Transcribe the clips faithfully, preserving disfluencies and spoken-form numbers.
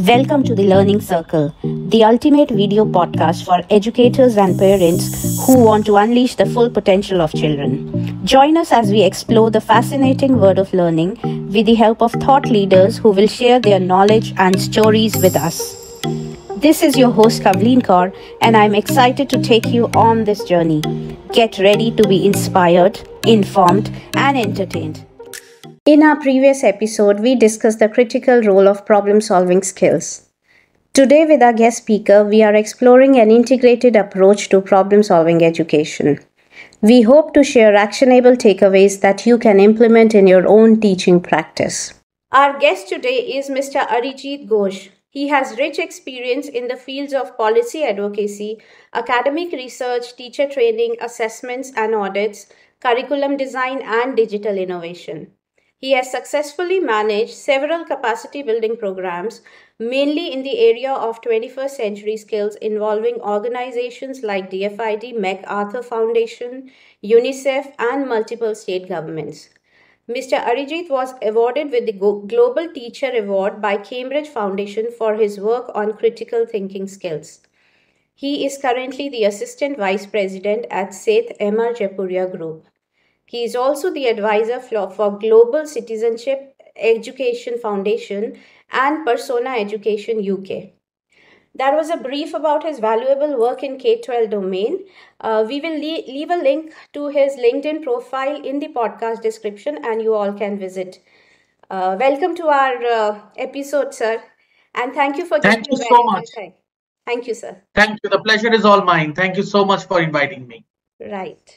Welcome to the Learning Circle, the ultimate video podcast for educators and parents who want to unleash the full potential of children. Join us as we explore the fascinating world of learning with the help of thought leaders who will share their knowledge and stories with us. This is your host Kavleen Kaur, and I'm excited to take you on this journey. Get ready to be inspired, informed, and entertained. In our previous episode, we discussed the critical role of problem-solving skills. Today, with our guest speaker, we are exploring an integrated approach to problem-solving education. We hope to share actionable takeaways that you can implement in your own teaching practice. Our guest today is Mister Arijit Ghosh. He has rich experience in the fields of policy advocacy, academic research, teacher training, assessments and audits, curriculum design, and digital innovation. He has successfully managed several capacity building programs, mainly in the area of twenty-first century skills involving organizations like D F I D, MacArthur Foundation, UNICEF, and multiple state governments. Mister Arijit was awarded with the Global Teacher Award by Cambridge Foundation for his work on critical thinking skills. He is currently the Assistant Vice President at Seth M R Jaipuriya Group. He is also the advisor for Global Citizenship Education Foundation and Persona Education U K. That was a brief about his valuable work in K twelve domain. Uh, we will le- leave a link to his LinkedIn profile in the podcast description and you all can visit. Uh, welcome to our uh, episode, sir. And thank you for Thank you so much. Time. Thank you, sir. Thank you. The pleasure is all mine. Thank you so much for inviting me. Right.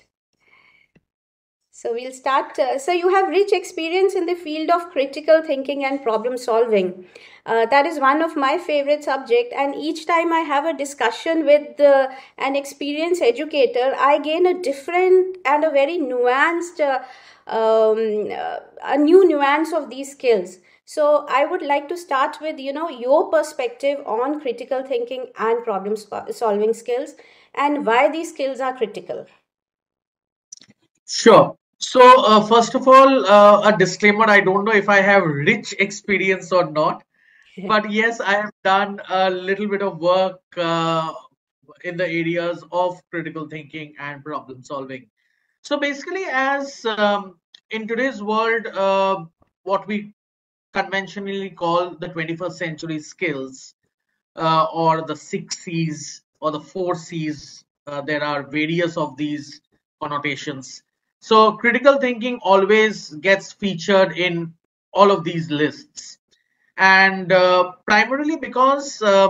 So we'll start. Uh, so you have rich experience in the field of critical thinking and problem solving. Uh, that is one of my favorite subjects. And each time I have a discussion with uh, an experienced educator, I gain a different and a very nuanced, uh, um, uh, a new nuance of these skills. So I would like to start with, you know, your perspective on critical thinking and problem solving skills and why these skills are critical. Sure. So, uh, first of all, uh, a disclaimer, I don't know if I have rich experience or not, but yes, I have done a little bit of work uh, in the areas of critical thinking and problem solving. So basically, as um, in today's world, uh, what we conventionally call the twenty-first century skills uh, or the six C's or the four C's, uh, there are various of these connotations. So critical thinking always gets featured in all of these lists, and uh, primarily because uh,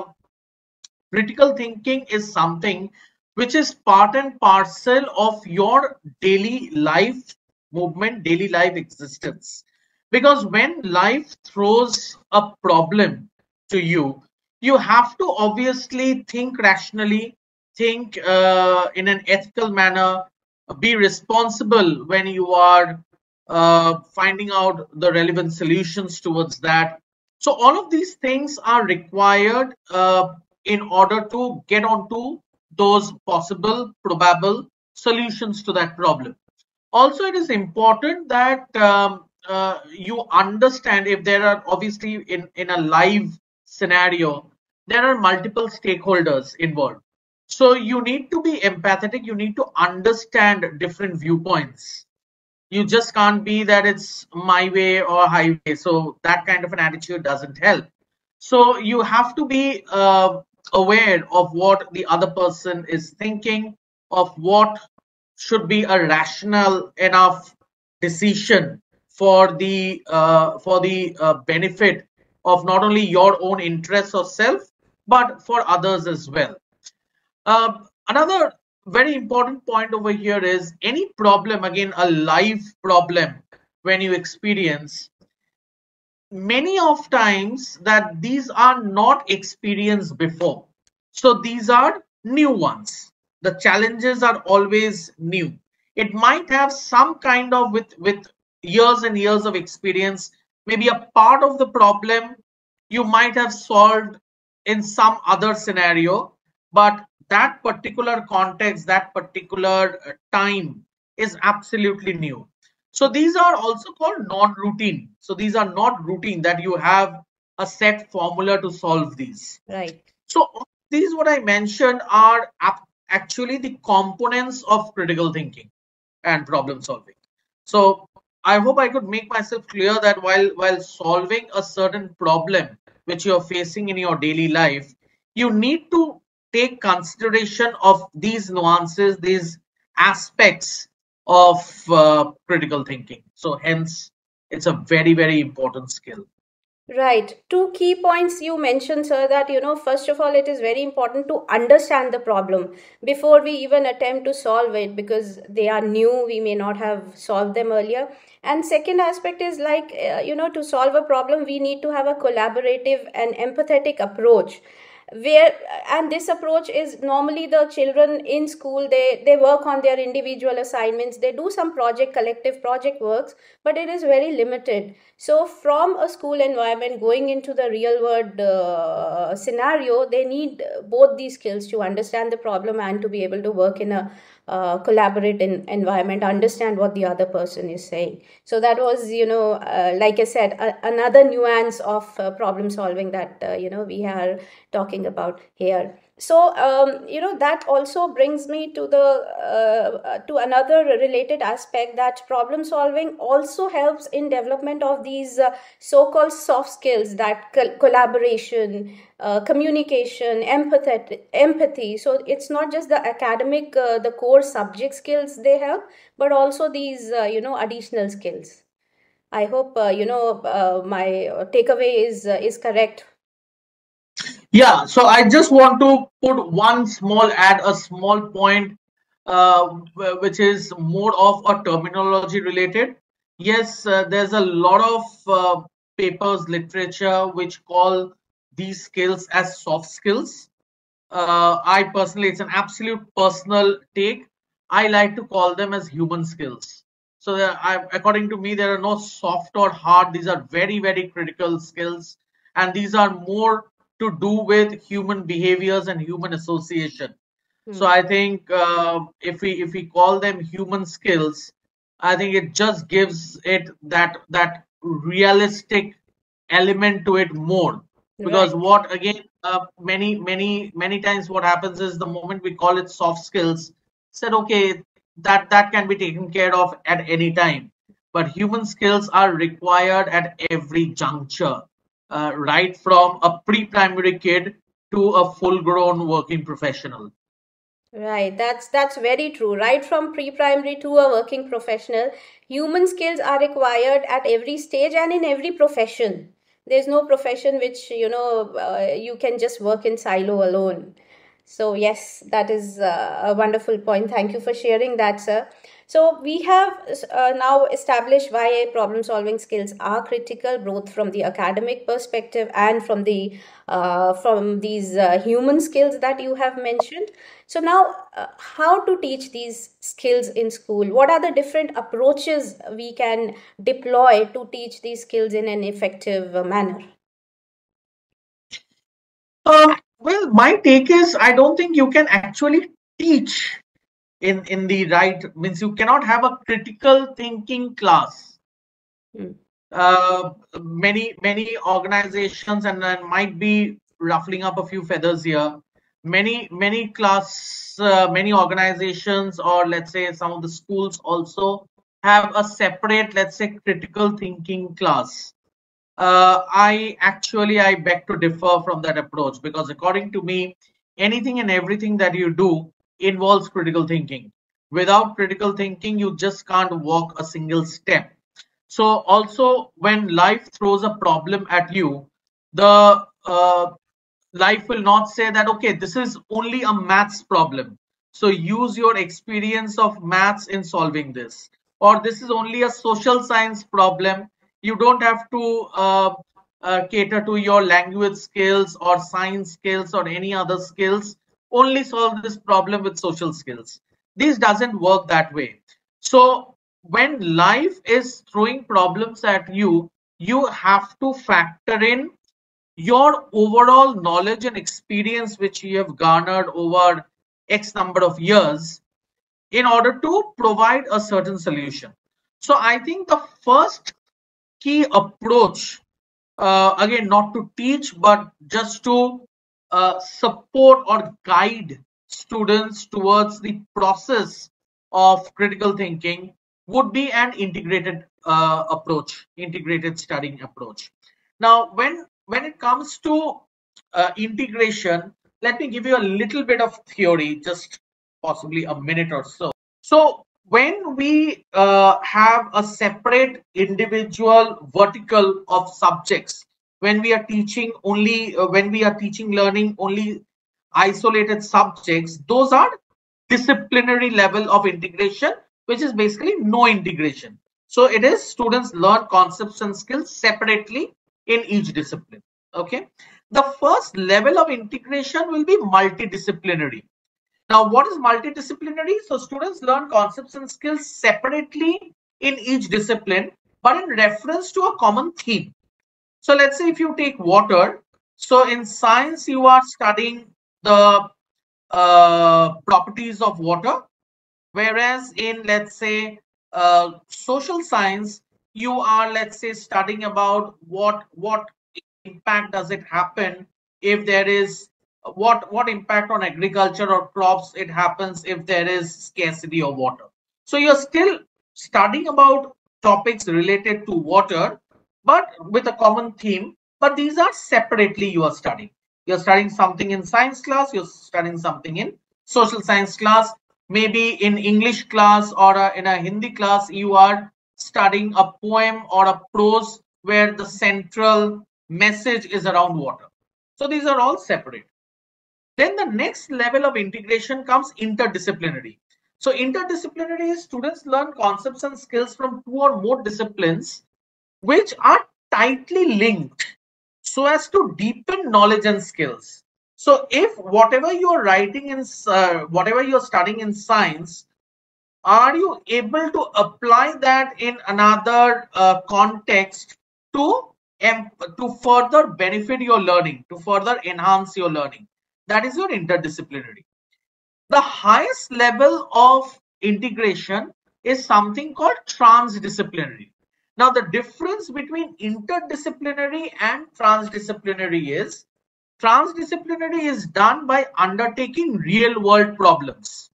critical thinking is something which is part and parcel of your daily life movement, daily life existence. Because when life throws a problem to you, you have to obviously think rationally, think uh, in an ethical manner, be responsible when you are uh, finding out the relevant solutions towards that. So all of these things are required uh, in order to get onto those possible, probable solutions to that problem. Also, it is important that um, uh, you understand if there are obviously in, in a live scenario, there are multiple stakeholders involved. So you need to be empathetic. You need to understand different viewpoints. You just can't be that it's my way or highway. So that kind of an attitude doesn't help. So you have to be uh, aware of what the other person is thinking, of what should be a rational enough decision for the uh, for the uh, benefit of not only your own interests or self, but for others as well. Uh, another very important point over here is any problem, again, a live problem when you experience, many of times that these are not experienced before. So these are new ones. The challenges are always new. It might have some kind of with, with years and years of experience, maybe a part of the problem you might have solved in some other scenario, but that particular context, that particular time is absolutely new. So these are also called non-routine. So these are not routine that you have a set formula to solve these. Right. So these what I mentioned are actually the components of critical thinking and problem solving. So I hope I could make myself clear that while while solving a certain problem which you're facing in your daily life, you need to take consideration of these nuances, these aspects of uh, critical thinking. So hence, it's a very, very important skill. Right. Two key points you mentioned, sir, that, you know, first of all, it is very important to understand the problem before we even attempt to solve it, because they are new. We may not have solved them earlier. And second aspect is like, uh, you know, to solve a problem, we need to have a collaborative and empathetic approach, where, and this approach is normally the children in school, they they work on their individual assignments, they do some project collective project works, but it is very limited. So from a school environment going into the real world uh, scenario, they need both these skills to understand the problem and to be able to work in a uh, collaborate in environment, understand what the other person is saying. So that was, you know, uh, like I said, a, another nuance of uh, problem solving that, uh, you know, we are talking about here. So um, you know, that also brings me to the uh, to another related aspect, that problem solving also helps in development of these uh, so-called soft skills, that col- collaboration, uh, communication, empathy empathy So it's not just the academic, uh, the core subject skills they help, but also these uh, you know, additional skills. I hope uh, you know, uh, my takeaway is uh, is correct. Yeah, so I just want to put one small, add a small point, uh, which is more of a terminology related. Yes, uh, there's a lot of uh, papers, literature, which call these skills as soft skills. Uh, I personally, it's an absolute personal take. I like to call them as human skills. So, there, I, according to me, there are no soft or hard. These are very, very critical skills, and these are more to do with human behaviors and human association. So, Hmm. I think uh, if we if we call them human skills, I think it just gives it that that realistic element to it more. Because Right. what again, uh, many many many times what happens is the moment we call it soft skills, said okay, that that can be taken care of at any time, but human skills are required at every juncture, uh, right from a pre-primary kid to a full-grown working professional. Right, that's that's very true. Right from pre-primary to a working professional, human skills are required at every stage and in every profession. There's no profession which, you know, uh, you can just work in silo alone. So yes, that is uh, a wonderful point. Thank you for sharing that, sir. So we have uh, now established why problem solving skills are critical, both from the academic perspective and from the uh, from these uh, human skills that you have mentioned. So now, uh, how to teach these skills in school? What are the different approaches we can deploy to teach these skills in an effective uh, manner? Um, well, my take is I don't think you can actually teach in in the right means you cannot have a critical thinking class. Mm. Uh, many many organizations, and I might be ruffling up a few feathers here. Many many class, uh, many organizations, or let's say some of the schools also have a separate, let's say, critical thinking class. Uh, I actually I beg to differ from that approach, because according to me, anything and everything that you do involves critical thinking. Without critical thinking, you just can't walk a single step. So also when life throws a problem at you, the uh, life will not say that okay, this is only a maths problem, so use your experience of maths in solving this, or this is only a social science problem, you don't have to uh, uh, cater to your language skills or science skills or any other skills, only solve this problem with social skills. This doesn't work that way. So when life is throwing problems at you, you have to factor in your overall knowledge and experience which you have garnered over X number of years in order to provide a certain solution. So I think the first key approach uh, again, not to teach, but just to uh, support or guide students towards the process of critical thinking, would be an integrated uh, approach, integrated studying approach. Now, when when it comes to uh, integration, let me give you a little bit of theory, just possibly a minute or so. So when we uh, have a separate individual vertical of subjects, when we are teaching only, uh, when we are teaching learning only isolated subjects, those are disciplinary level of integration, which is basically no integration. So it is students learn concepts and skills separately in each discipline. Okay. The first level of integration will be multidisciplinary. Now, what is multidisciplinary? So students learn concepts and skills separately in each discipline, but in reference to a common theme. So let's say if you take water, so in science, you are studying the uh, properties of water, whereas in, let's say, uh, social science, you are, let's say, studying about what what impact does it happen if there is, what what impact on agriculture or crops it happens if there is scarcity of water. So you're still studying about topics related to water, but with a common theme, but these are separately you are studying. You're studying something in science class, you're studying something in social science class, maybe in English class or a, in a Hindi class, you are studying a poem or a prose where the central message is around water. So these are all separate. Then the next level of integration comes interdisciplinary. So interdisciplinary is students learn concepts and skills from two or more disciplines which are tightly linked so as to deepen knowledge and skills. So if whatever you're writing in, uh, whatever you're studying in science, are you able to apply that in another uh, context to um, to further benefit your learning, to further enhance your learning? That is your interdisciplinary. The highest level of integration is something called transdisciplinary. Now, the difference between interdisciplinary and transdisciplinary is transdisciplinary is done by undertaking real world problems.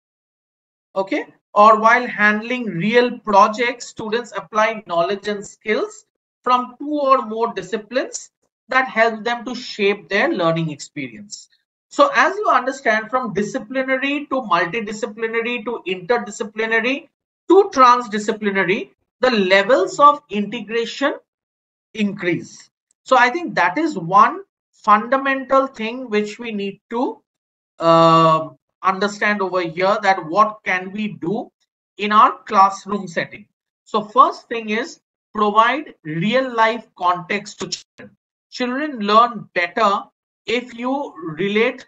Okay, or while handling real projects, students apply knowledge and skills from two or more disciplines that help them to shape their learning experience. So as you understand, from disciplinary to multidisciplinary to interdisciplinary to transdisciplinary, the levels of integration increase. So I think that is one fundamental thing which we need to uh, understand over here, that what can we do in our classroom setting. So first thing is provide real life context to children. Children learn better if you relate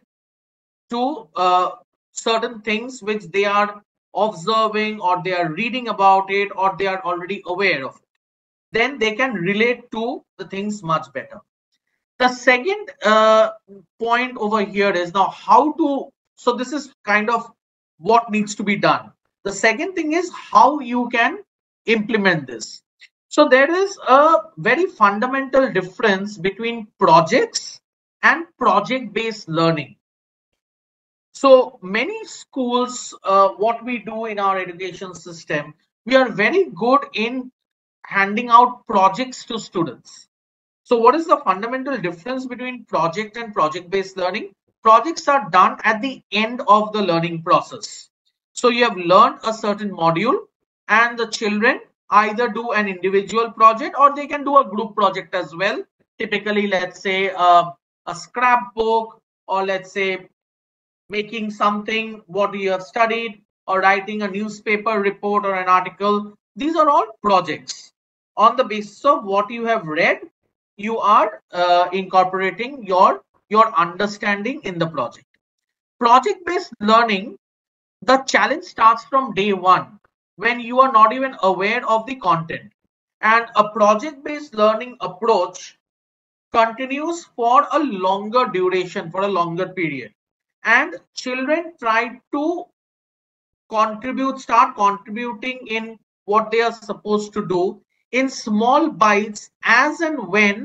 to uh, certain things which they are observing or they are reading about it or they are already aware of it. Then they can relate to the things much better. The second uh, point over here is now how to, so this is kind of what needs to be done. The second thing is how you can implement this. So there is a very fundamental difference between projects and project based learning. So many schools, uh, what we do in our education system, we are very good in handing out projects to students. So what is the fundamental difference between project and project-based learning? Projects are done at the end of the learning process. So you have learned a certain module and the children either do an individual project or they can do a group project as well. Typically, let's say uh, a scrapbook, or let's say making something what you have studied, or writing a newspaper report or an article. These are all projects. On the basis of what you have read, you are uh, incorporating your your understanding in the project. Project based learning, the challenge starts from day one when you are not even aware of the content, and a project based learning approach continues for a longer duration, for a longer period, and children try to contribute, start contributing in what they are supposed to do in small bites as and when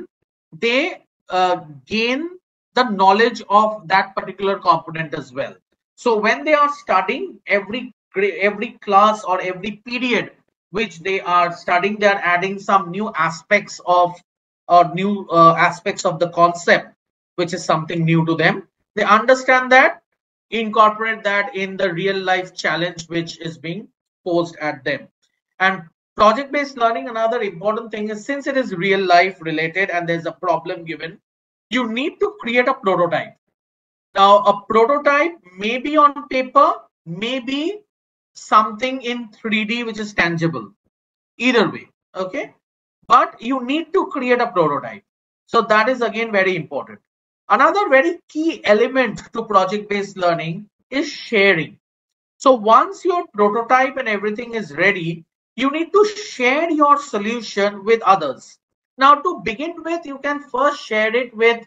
they uh, gain the knowledge of that particular component as well. So when they are studying every every class or every period which they are studying, they are adding some new aspects of or new uh, aspects of the concept, which is something new to them. They understand that, incorporate that in the real life challenge which is being posed at them. And project based learning, another important thing is, since it is real life related and there's a problem given, you need to create a prototype. Now, a prototype may be on paper, maybe something in three D which is tangible. Either way, okay? But you need to create a prototype. So that is again very important. Another very key element to project based learning is sharing. So once your prototype and everything is ready, you need to share your solution with others. Now, to begin with, you can first share it with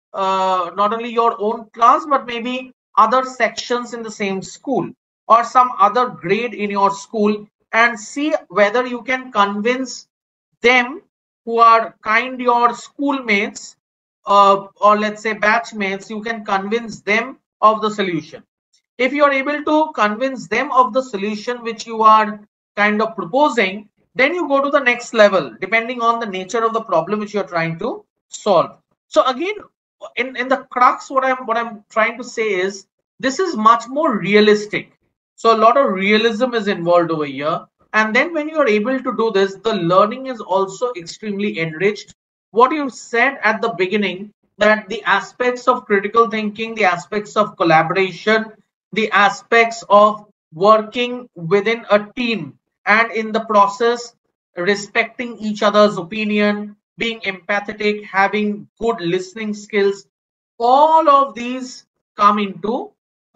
uh, not only your own class, but maybe other sections in the same school or some other grade in your school, and see whether you can convince them who are kind your schoolmates, uh, or let's say batchmates. You can convince them of the solution. If you are able to convince them of the solution which you are kind of proposing, then you go to the next level depending on the nature of the problem which you are trying to solve. So again, in, in the crux, what I'm what I'm trying to say is, this is much more realistic. So a lot of realism is involved over here. And then when you are able to do this, the learning is also extremely enriched. What you said at the beginning, that the aspects of critical thinking, the aspects of collaboration, the aspects of working within a team, and in the process respecting each other's opinion, being empathetic, having good listening skills, all of these come into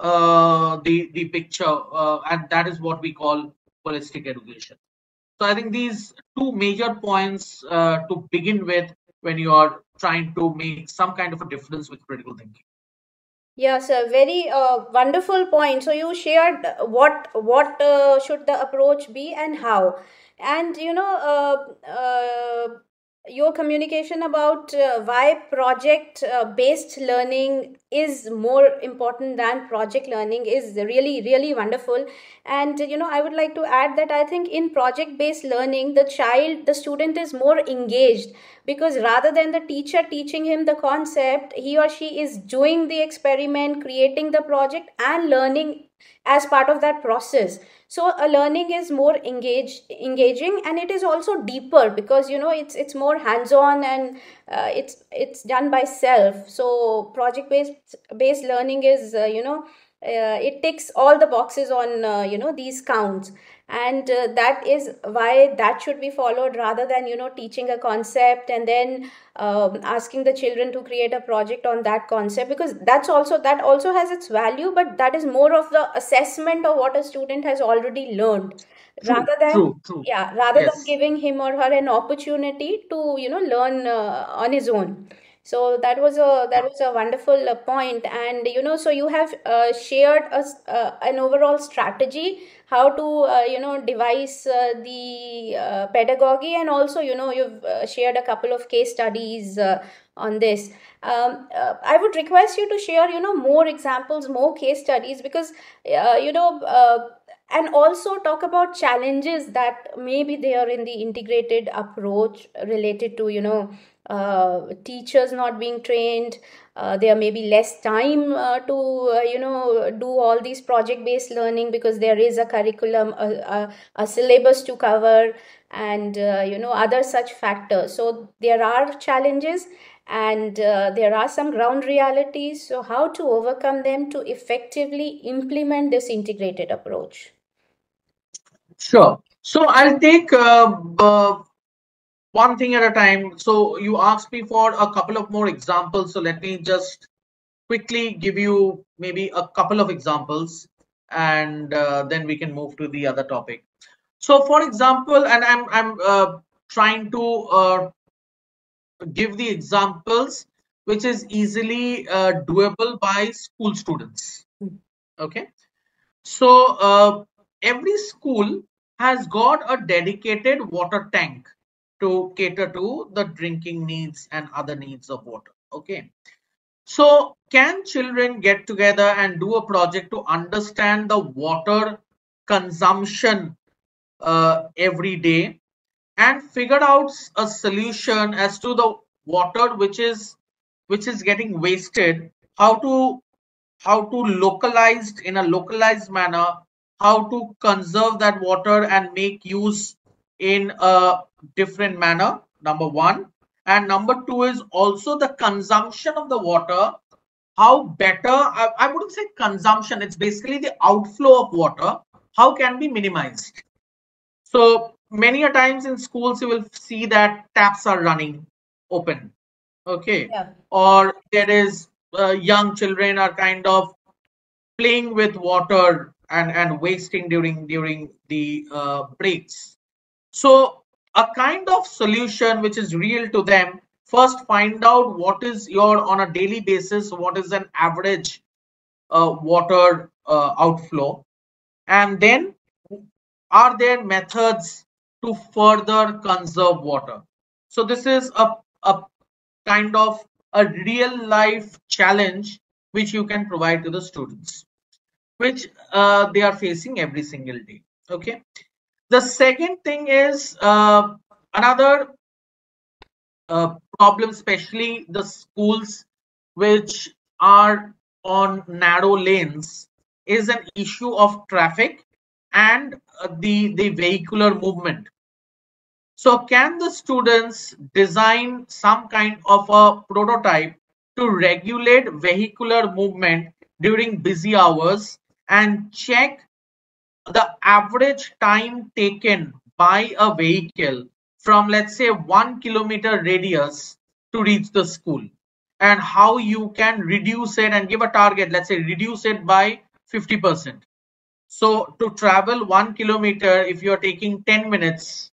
uh, the the picture, uh, and that is what we call holistic education. So I think these two major points uh, to begin with when you are trying to make some kind of a difference with critical thinking. Yes, a very uh, wonderful point. So you shared what what uh, should the approach be and how, and you know uh, uh, your communication about uh, why project uh, based learning is more important than project learning is really really wonderful. And you know I would like to add that I think in project based learning the child the student is more engaged, because rather than the teacher teaching him the concept, he or she is doing the experiment, creating the project and learning as part of that process. So a learning is more engaged engaging, and it is also deeper because you know it's it's more hands on, and uh, it's it's done by self. So project based based learning is uh, you know uh, it ticks all the boxes on uh, you know these counts. And uh, that is why that should be followed, rather than you know teaching a concept and then um, asking the children to create a project on that concept, because that's also that also has its value, but that is more of the assessment of what a student has already learned, True, rather than true, true. yeah rather than Yes. giving him or her an opportunity to you know learn uh, on his own. So that was a that was a wonderful uh, point. And you know so you have uh, shared us uh, an overall strategy how to uh, you know devise uh, the uh, pedagogy, and also you know you've uh, shared a couple of case studies uh, on this. um, uh, I would request you to share you know more examples, more case studies, because uh, you know uh, and also talk about challenges that maybe they are in the integrated approach related to you know uh, teachers not being trained. Uh, there may be less time uh, to uh, you know do all these project based learning because there is a curriculum, a, a, a syllabus to cover, and uh, you know other such factors. So there are challenges, and uh, there are some ground realities. So how to overcome them to effectively implement this integrated approach? Sure. So I'll take uh, uh, one thing at a time. So you asked me for a couple of more examples. So let me just quickly give you maybe a couple of examples, and uh, then we can move to the other topic. So for example, and I'm I'm uh, trying to uh, give the examples which is easily uh, doable by school students. Okay. So uh, every school has got a dedicated water tank to cater to the drinking needs and other needs of water. Okay. So can children get together and do a project to understand the water consumption uh, every day and figure out a solution as to the water which is which is getting wasted, how to how to localized in a localized manner, how to conserve that water and make use in a different manner, number one. And number two is also the consumption of the water, how better, I, I wouldn't say consumption, it's basically the outflow of water, how can be minimized. So many a times in schools you will see that taps are running open, okay, Yeah. or there is uh, young children are kind of playing with water and and wasting during during the uh, breaks. So a kind of solution which is real to them, first find out what is your on a daily basis, what is an average uh, water uh, outflow, and then are there methods to further conserve water. So this is a, a kind of a real life challenge which you can provide to the students, which uh, they are facing every single day. Okay. The second thing is uh, another uh, problem, especially the schools which are on narrow lanes, is an issue of traffic and uh, the the vehicular movement. So can the students design some kind of a prototype to regulate vehicular movement during busy hours and check the average time taken by a vehicle from, let's say, one kilometer radius to reach the school, and how you can reduce it and give a target, let's say reduce it by fifty percent. So to travel one kilometer, if you're taking ten minutes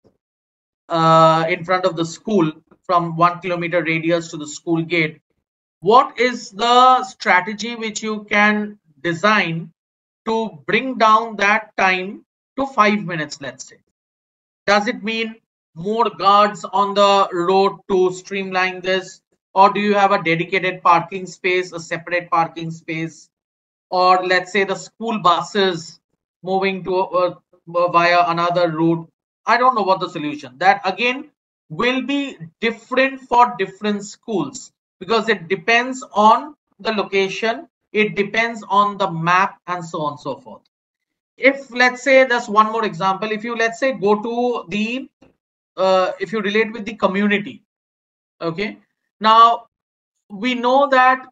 uh, in front of the school from one kilometer radius to the school gate, what is the strategy which you can design to bring down that time to five minutes, let's say? Does it mean more guards on the road to streamline this? Or do you have a dedicated parking space, a separate parking space? Or let's say the school buses moving to uh, via another route? I don't know what the solution. That again will be different for different schools because it depends on the location, it depends on the map, and so on and so forth. If let's say that's one more example, if you let's say go to the uh, if you relate with the community, okay, now we know that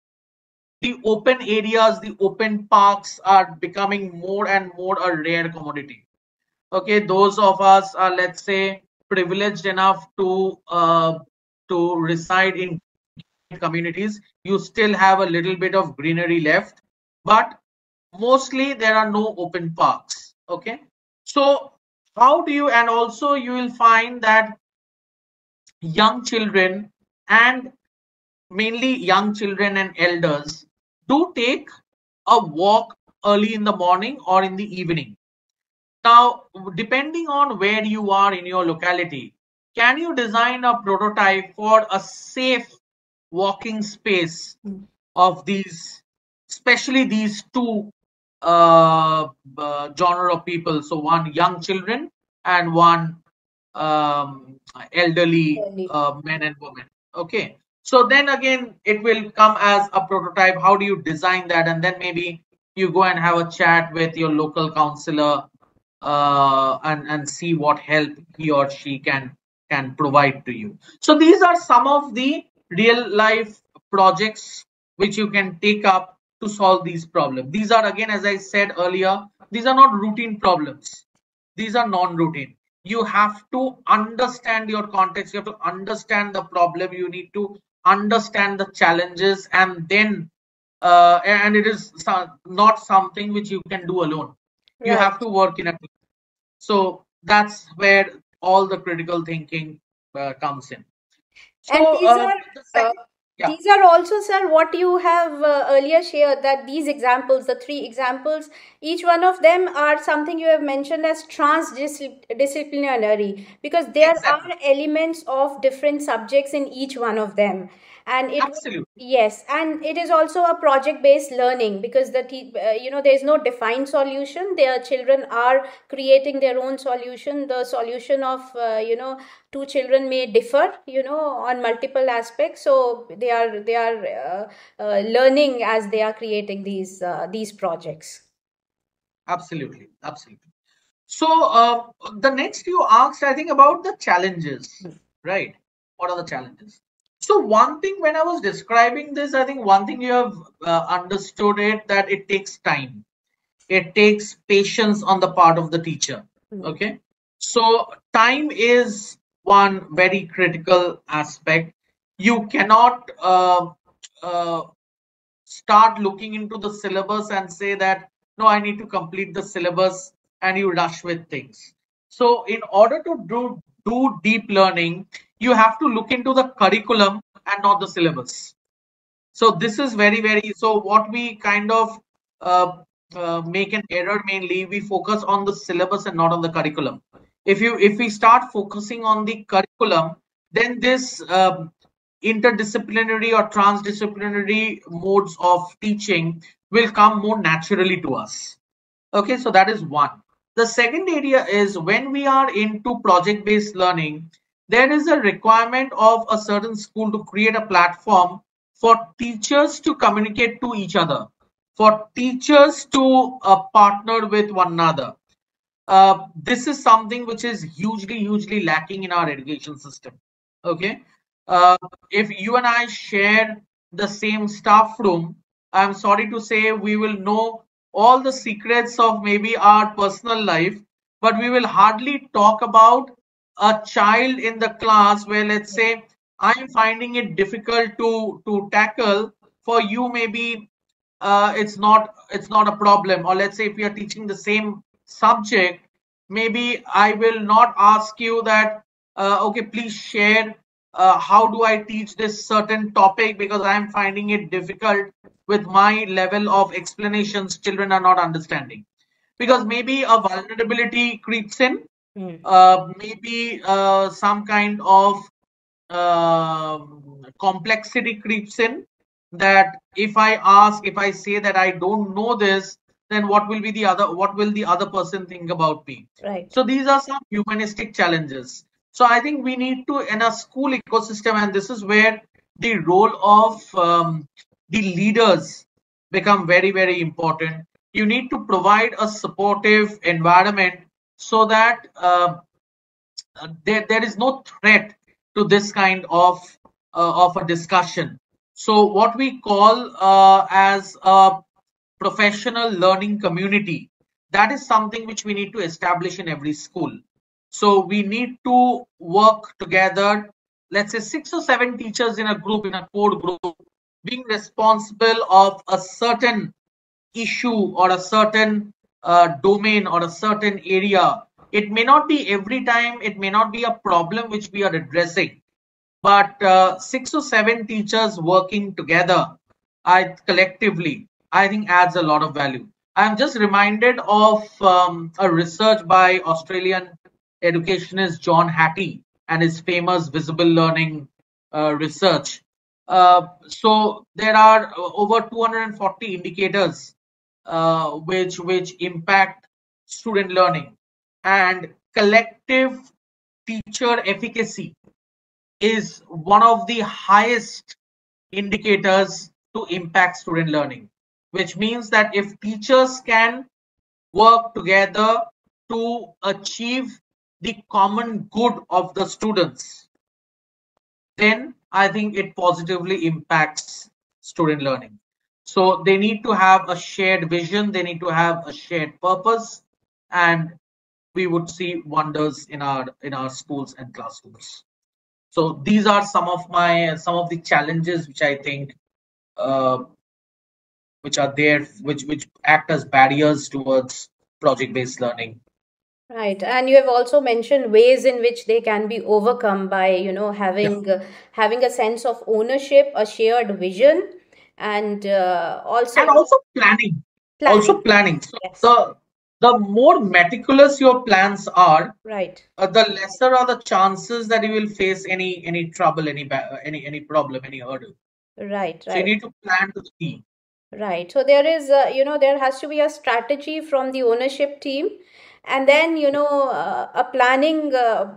the open areas, the open parks are becoming more and more a rare commodity. Okay, those of us are, let's say, privileged enough to uh, to reside in communities, you still have a little bit of greenery left, but mostly there are no open parks. Okay, so how do you, and also you will find that young children, and mainly young children and elders, do take a walk early in the morning or in the evening. Now, depending on where you are in your locality, can you design a prototype for a safe walking space of these, especially these two uh, uh, genre of people? So one young children and one um, elderly uh, men and women. Okay. So then again, it will come as a prototype. How do you design that? And then maybe you go and have a chat with your local counselor uh, and and see what help he or she can can provide to you. So these are some of the real life projects which you can take up to solve these problems. These are, again, as I said earlier, these are not routine problems. These are non-routine. You have to understand your context. You have to understand the problem. You need to understand the challenges, and then uh, and it is not something which you can do alone. You have to work in a team. So that's where all the critical thinking uh, comes in. And So these uh, are the uh, second, Yeah. These are also, sir, what you have uh, earlier shared, that these examples, the three examples, each one of them are something you have mentioned as transdisciplinary, because there Exactly. are elements of different subjects in each one of them. And it Absolutely. yes, and it is also a project based learning, because the te- uh, you know, there is no defined solution. Their children are creating their own solution. The solution of uh, you know, two children may differ, you know, on multiple aspects. So they are they are uh, uh, learning as they are creating these uh, these projects. Absolutely. Absolutely. So uh, the next you asked, I think, about the challenges, right? What are the challenges? So one thing when I was describing this, I think one thing you have uh, understood it, that it takes time. It takes patience on the part of the teacher. Okay. So time is one very critical aspect. You cannot uh, uh, start looking into the syllabus and say that, no, I need to complete the syllabus, and you rush with things. So in order to do, do deep learning, you have to look into the curriculum and not the syllabus. So this is very, very, so what we kind of uh, uh, make an error, mainly we focus on the syllabus and not on the curriculum. If you if we start focusing on the curriculum, then this um, interdisciplinary or transdisciplinary modes of teaching will come more naturally to us. Okay, so that is one. The second area is, when we are into project based learning, there is a requirement of a certain school to create a platform for teachers to communicate to each other, for teachers to uh, partner with one another. Uh, this is something which is hugely, hugely lacking in our education system. Okay. Uh, if you and I share the same staff room, I'm sorry to say we will know all the secrets of maybe our personal life, but we will hardly talk about a child in the class where, let's say, I'm finding it difficult to to tackle. For you, maybe uh, it's not it's not a problem. Or let's say if we are teaching the same subject, maybe I will not ask you that, uh, okay, please share uh, how do I teach this certain topic, because I am finding it difficult with my level of explanations, children are not understanding, because maybe a vulnerability creeps in, uh, maybe uh, some kind of uh, complexity creeps in, that if I ask, if I say that I don't know this, then what will be the other, what will the other person think about me? Right. So these are some humanistic challenges. So I think we need to, in a school ecosystem, and this is where the role of um, the leaders become very, very important. You need to provide a supportive environment so that uh, uh, there, there is no threat to this kind of uh, of a discussion. So what we call uh, as a professional learning community, that is something which we need to establish in every school. So we need to work together, let's say six or seven teachers in a group, in a core group, being responsible of a certain issue or a certain uh, domain or a certain area. It may not be every time, it may not be a problem which we are addressing, but uh, six or seven teachers working together, I collectively, I think adds a lot of value. I'm just reminded of um, a research by Australian educationist John Hattie and his famous visible learning uh, research. Uh, so there are uh, over two hundred forty indicators uh, which which impact student learning, and collective teacher efficacy is one of the highest indicators to impact student learning, which means that if teachers can work together to achieve the common good of the students, then I think it positively impacts student learning. So they need to have a shared vision, they need to have a shared purpose, and we would see wonders in our in our schools and classrooms. So these are some of my some of the challenges which I think uh, which are there, which which act as barriers towards project based learning. Right. And you have also mentioned ways in which they can be overcome by, you know, Yeah. having uh, having a sense of ownership, a shared vision, and uh, also, And you know, also planning. Also planning. planning. So Yes. the the more meticulous your plans are, Right. uh, the lesser are the chances that you will face any any trouble, any ba- any any problem, any hurdle. Right. So you Right. need to plan to the T. Right. So there is, uh, you know, there has to be a strategy from the ownership team, and then, you know, uh, a planning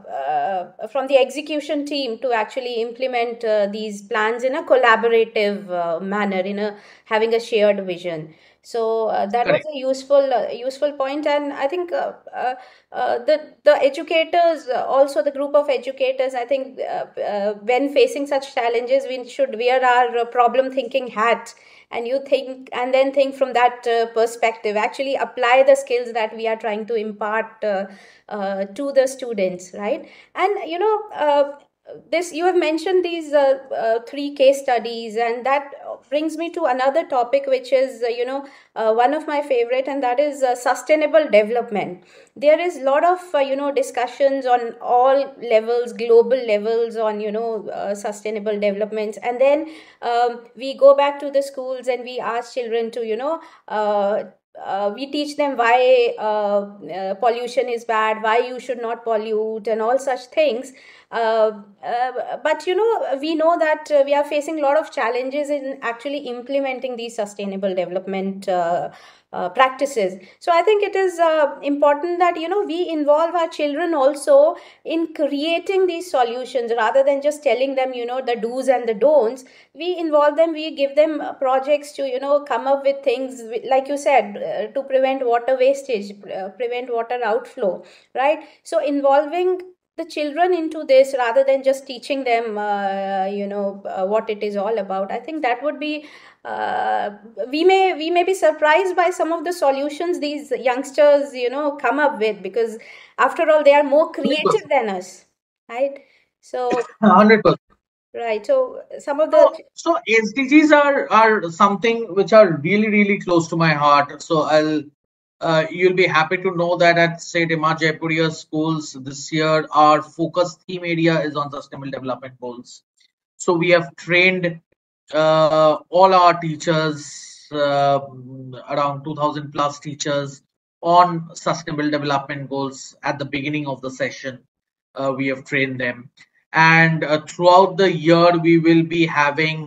uh, uh, from the execution team to actually implement uh, these plans in a collaborative uh, manner, in a having a shared vision. So uh, that was Correct. a useful uh, useful point, and I think uh, uh, uh, the the educators, uh, also the group of educators, I think uh, uh, when facing such challenges, we should wear our uh, problem thinking hat, and you think and then think from that uh, perspective, actually apply the skills that we are trying to impart uh, uh, to the students, right? And you know, uh, this you have mentioned these uh, uh, three case studies, and that brings me to another topic, which is uh, you know, uh, one of my favorite, and that is uh, sustainable development. There is a lot of uh, you know, discussions on all levels, global levels, on, you know, uh, sustainable developments, and then um, we go back to the schools and we ask children to, you know, uh, uh, we teach them why uh, uh, pollution is bad, why you should not pollute, and all such things. Uh, uh, but you know, we know that uh, we are facing a lot of challenges in actually implementing these sustainable development uh, uh, practices. So I think it is uh, important that, you know, we involve our children also in creating these solutions, rather than just telling them, you know, the do's and the don'ts. We involve them, we give them uh, projects to, you know, come up with things like you said, uh, to prevent water wastage, uh, prevent water outflow, right? So involving the children into this, rather than just teaching them uh, you know, uh, what it is all about, I think that would be uh, we may we may be surprised by some of the solutions these youngsters, you know, come up with, because after all, they are more creative than us, right? So one hundred percent. right. So some of the So, so S D Gs are are something which are really really close to my heart. So I'll uh, you'll be happy to know that at Saint Emma Jaipuria schools this year our focus theme area is on sustainable development goals. So we have trained uh, all our teachers, uh, around two thousand plus teachers, on sustainable development goals at the beginning of the session. Uh, we have trained them, and uh, throughout the year we will be having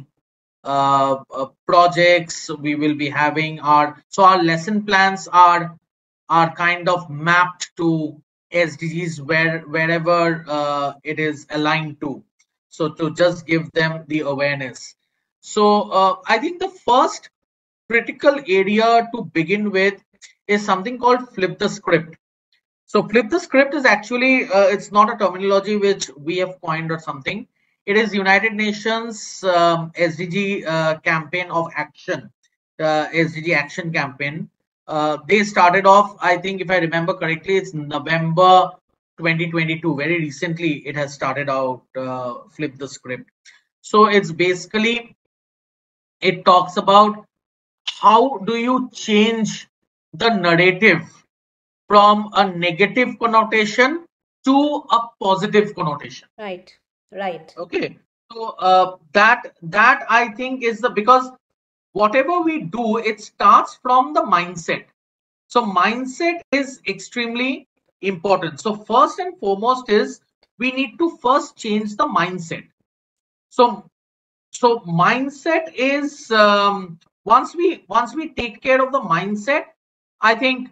uh, uh, projects. We will be having our so our lesson plans are are kind of mapped to S D Gs where wherever uh, it is aligned to. So to just give them the awareness. So uh, I think the first critical area to begin with is something called flip the script. So flip the script is actually uh, it's not a terminology which we have coined or something. It is United Nations um, S D G uh, campaign of action, uh, S D G action campaign. Uh, they started off, I think, if I remember correctly, it's November twenty twenty-two. Very recently, it has started out. Uh, flip the script. So it's basically it talks about how do you change the narrative from a negative connotation to a positive connotation. right, right, Okay, so uh, that that I think is the because whatever we do, it starts from the mindset. So mindset is extremely important. So first and foremost is we need to first change the mindset. So so mindset is um, once we once we take care of the mindset, I think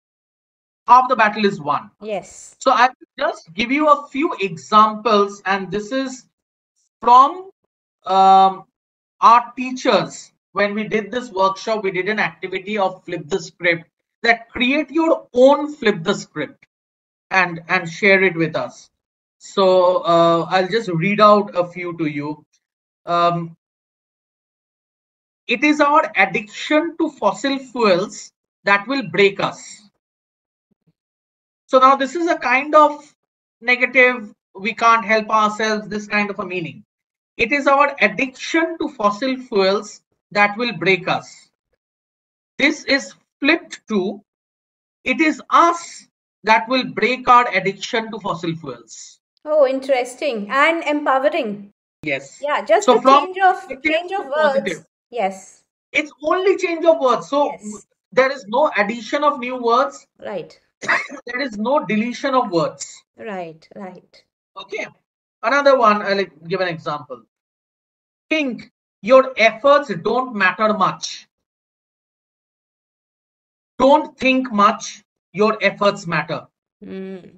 half the battle is won. yes, So I will just give you a few examples, and this is from um, our teachers. When we did this workshop, we did an activity of flip the script, that create your own flip the script and and share it with us. So uh, I'll just read out a few to you. Um, it is our addiction to fossil fuels that will break us. So now this is a kind of negative, we can't help ourselves, this kind of a meaning. It is our addiction to fossil fuels that will break us. This is flipped to, it is us that will break our addiction to fossil fuels. Oh, interesting and empowering. Yes. Yeah, just So a from change of negative change to of positive. words. Yes. It's only change of words. So Yes. there is no addition of new words. Right. There is no deletion of words. Right. Right. Okay. Another one, I'll give an example. Think your efforts don't matter much. Don't think much. Your efforts matter. Mm.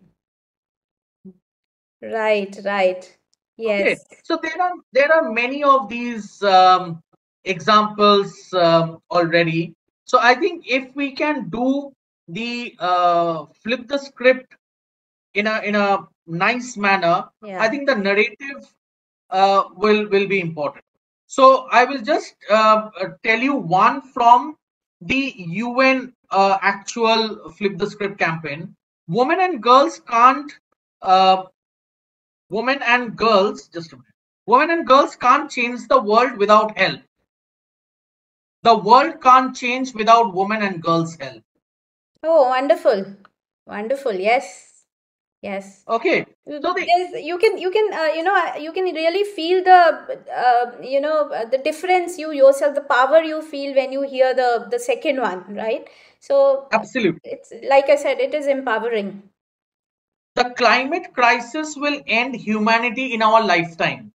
Right. Right. Okay. Yes. So there are there are many of these um, examples um, already. So I think if we can do the uh, flip the script in a in a nice manner, I Yeah. think the narrative uh, will will be important. So I will just uh, uh, tell you one from the U N uh, actual flip the script campaign. Women and girls can't. Uh, women and girls, just a minute. Women and girls can't change the world without help. The world can't change without women and girls' help. Oh, wonderful. Wonderful. Yes. Yes. Okay. So the There's you can you can uh, you know uh, you can really feel the uh, you know uh, the difference you yourself, the power you feel when you hear the the second one, right? So uh, absolute. it's like I said, it is empowering. The climate crisis will end humanity in our lifetime.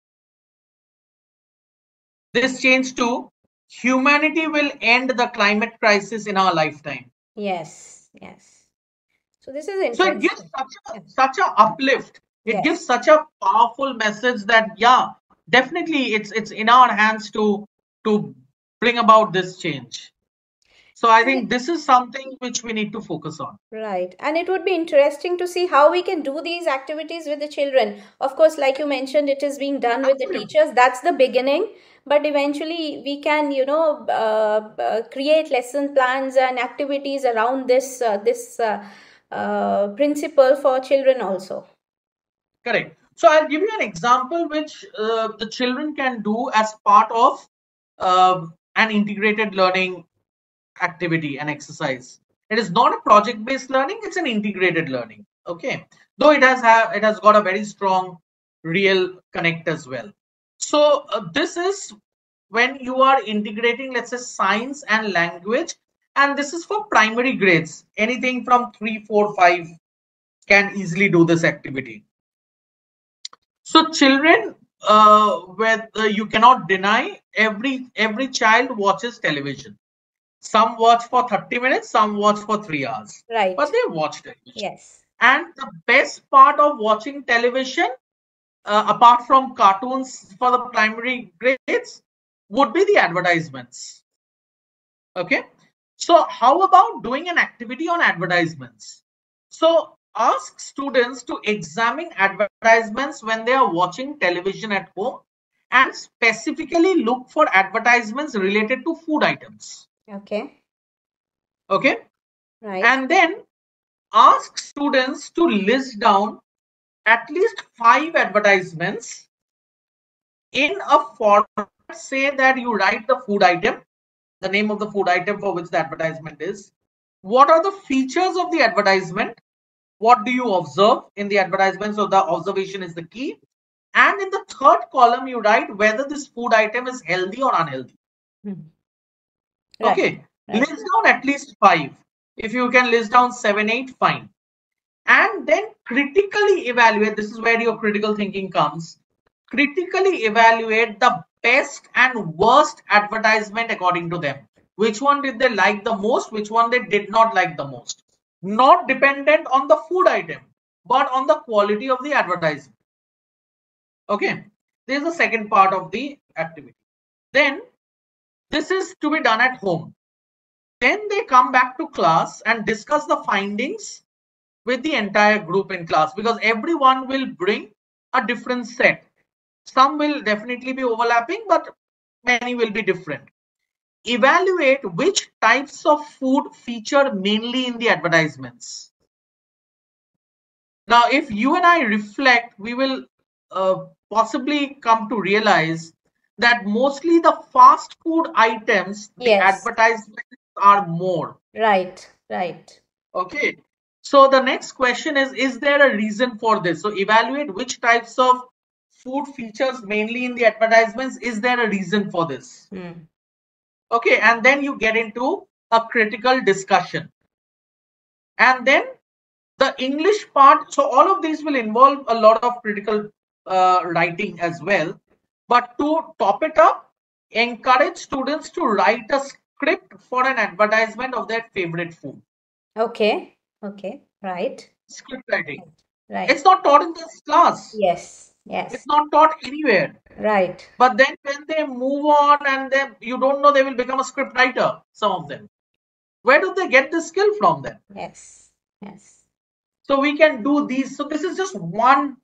This change to humanity will end the climate crisis in our lifetime. Yes, yes. So this is So it gives interesting. such a Yes. such a uplift. It gives Yes. such a powerful message that yeah, definitely it's it's in our hands to to bring about this change. So I And think it- this is something which we need to focus on. Right. And it would be interesting to see how we can do these activities with the children. Of course, like you mentioned, it is being done with the Absolutely. teachers. That's the beginning. But eventually, we can, you know, uh, uh, create lesson plans and activities around this uh, this uh, uh, principle for children also. Correct. So I'll give you an example which uh, the children can do as part of uh, an integrated learning activity and exercise. It is not a project-based learning; it's an integrated learning. Okay, though it has ha- it has got a very strong real connect as well. So uh, this is when you are integrating, let's say, science and language, and this is for primary grades. Anything from three, four, five can easily do this activity. So children, uh, where uh, you cannot deny, every every child watches television. Some watch for thirty minutes, some watch for three hours, but Right. they watch television. Yes. And the best part of watching television, uh, apart from cartoons for the primary grades, would be the advertisements. Okay. So how about doing an activity on advertisements? So ask students to examine advertisements when they are watching television at home and specifically look for advertisements related to food items. Okay. Okay. Right. And then ask students to list down at least five advertisements in a format. Say that you write the food item, the name of the food item for which the advertisement is. What are the features of the advertisement? What do you observe in the advertisement? So the observation is the key. And in the third column, you write whether this food item is healthy or unhealthy. Hmm. Right. Okay, Right. list down at least five. If you can list down seven, eight, fine. And then critically evaluate. This is where your critical thinking comes. Critically evaluate the best and worst advertisement according to them. Which one did they like the most? Which one they did not like the most? Not dependent on the food item, but on the quality of the advertisement. Okay, this is the second part of the activity. Then this is to be done at home. Then they come back to class and discuss the findings with the entire group in class, because everyone will bring a different set. Some will definitely be overlapping, but many will be different. Evaluate which types of food feature mainly in the advertisements. Now, if you and I reflect, we will uh, possibly come to realize that mostly the fast food items, the Yes. advertisements are more. Right. Right. Okay. So the next question is, is there a reason for this? So evaluate which types of food features mainly in the advertisements. Is there a reason for this? Mm. Okay, and then you get into a critical discussion. And then the English part, so all of these will involve a lot of critical uh, writing as well. But to top it up, encourage students to write a script for an advertisement of their favorite food. Okay. Okay. Right. Script writing. Right. It's not taught in this class. Yes. It's Yes. not taught anywhere. Right. But then when they move on and then you don't know they will become a script writer, some of them. Where do they get this skill from then? Yes. Yes. So we can do these. So this is just one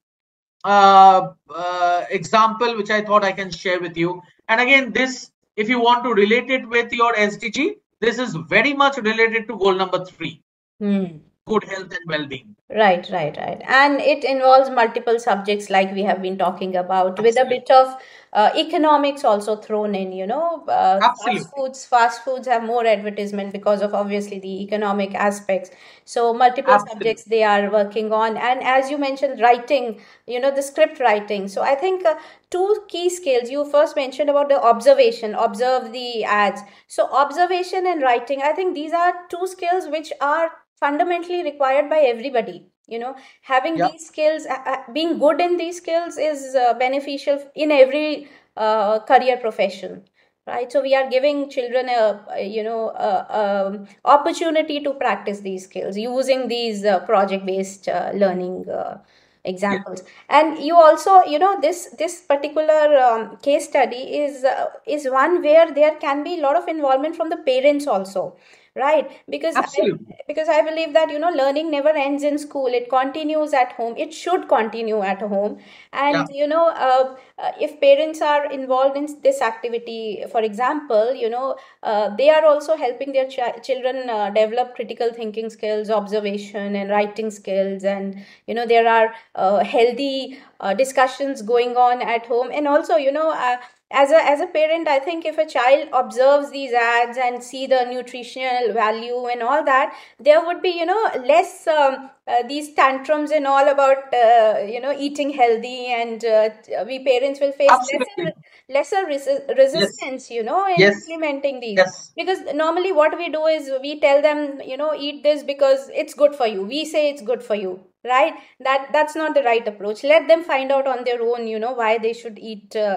uh, uh, example which I thought I can share with you. And again, this, if you want to relate it with your S D G, this is very much related to goal number three, Hmm. good health and well-being. Right, right, right. And it involves multiple subjects like we have been talking about, with a Absolutely. bit of uh, economics also thrown in, you know. Uh, fast Absolutely. foods, fast foods have more advertisement because of obviously the economic aspects. So multiple Absolutely. subjects they are working on. And as you mentioned, writing, you know, the script writing. So I think uh, two key skills. You first mentioned about the observation, observe the ads. So observation and writing, I think these are two skills which are fundamentally required by everybody. You know, having Yeah. these skills, uh, uh, being good in these skills is uh, beneficial in every uh, career profession, right? So we are giving children a, a, you know a, um opportunity to practice these skills using these uh, project based uh, learning uh, examples. And you also, you know, this this particular um, case study is uh, is one where there can be a lot of involvement from the parents also, right? Because I, Absolutely. because I believe that, you know, learning never ends in school. It continues at home. It should continue at home. And Yeah. you know, uh, uh, if parents are involved in this activity, for example, you know, uh, they are also helping their ch- children uh, develop critical thinking skills, observation and writing skills. And you know, there are uh, healthy uh, discussions going on at home. And also, you know, uh, as a as a parent, I think if a child observes these ads and see the nutritional value and all that, there would be, you know, less um, uh, these tantrums and all about uh, you know, eating healthy. And uh, we parents will face lesser Absolutely. lesser resi- Yes. resistance, you know, in Yes. implementing these. Yes. Because normally what we do is we tell them, you know, eat this because it's good for you. We say it's good for you, right? That that's not the right approach. Let them find out on their own, you know, why they should eat uh,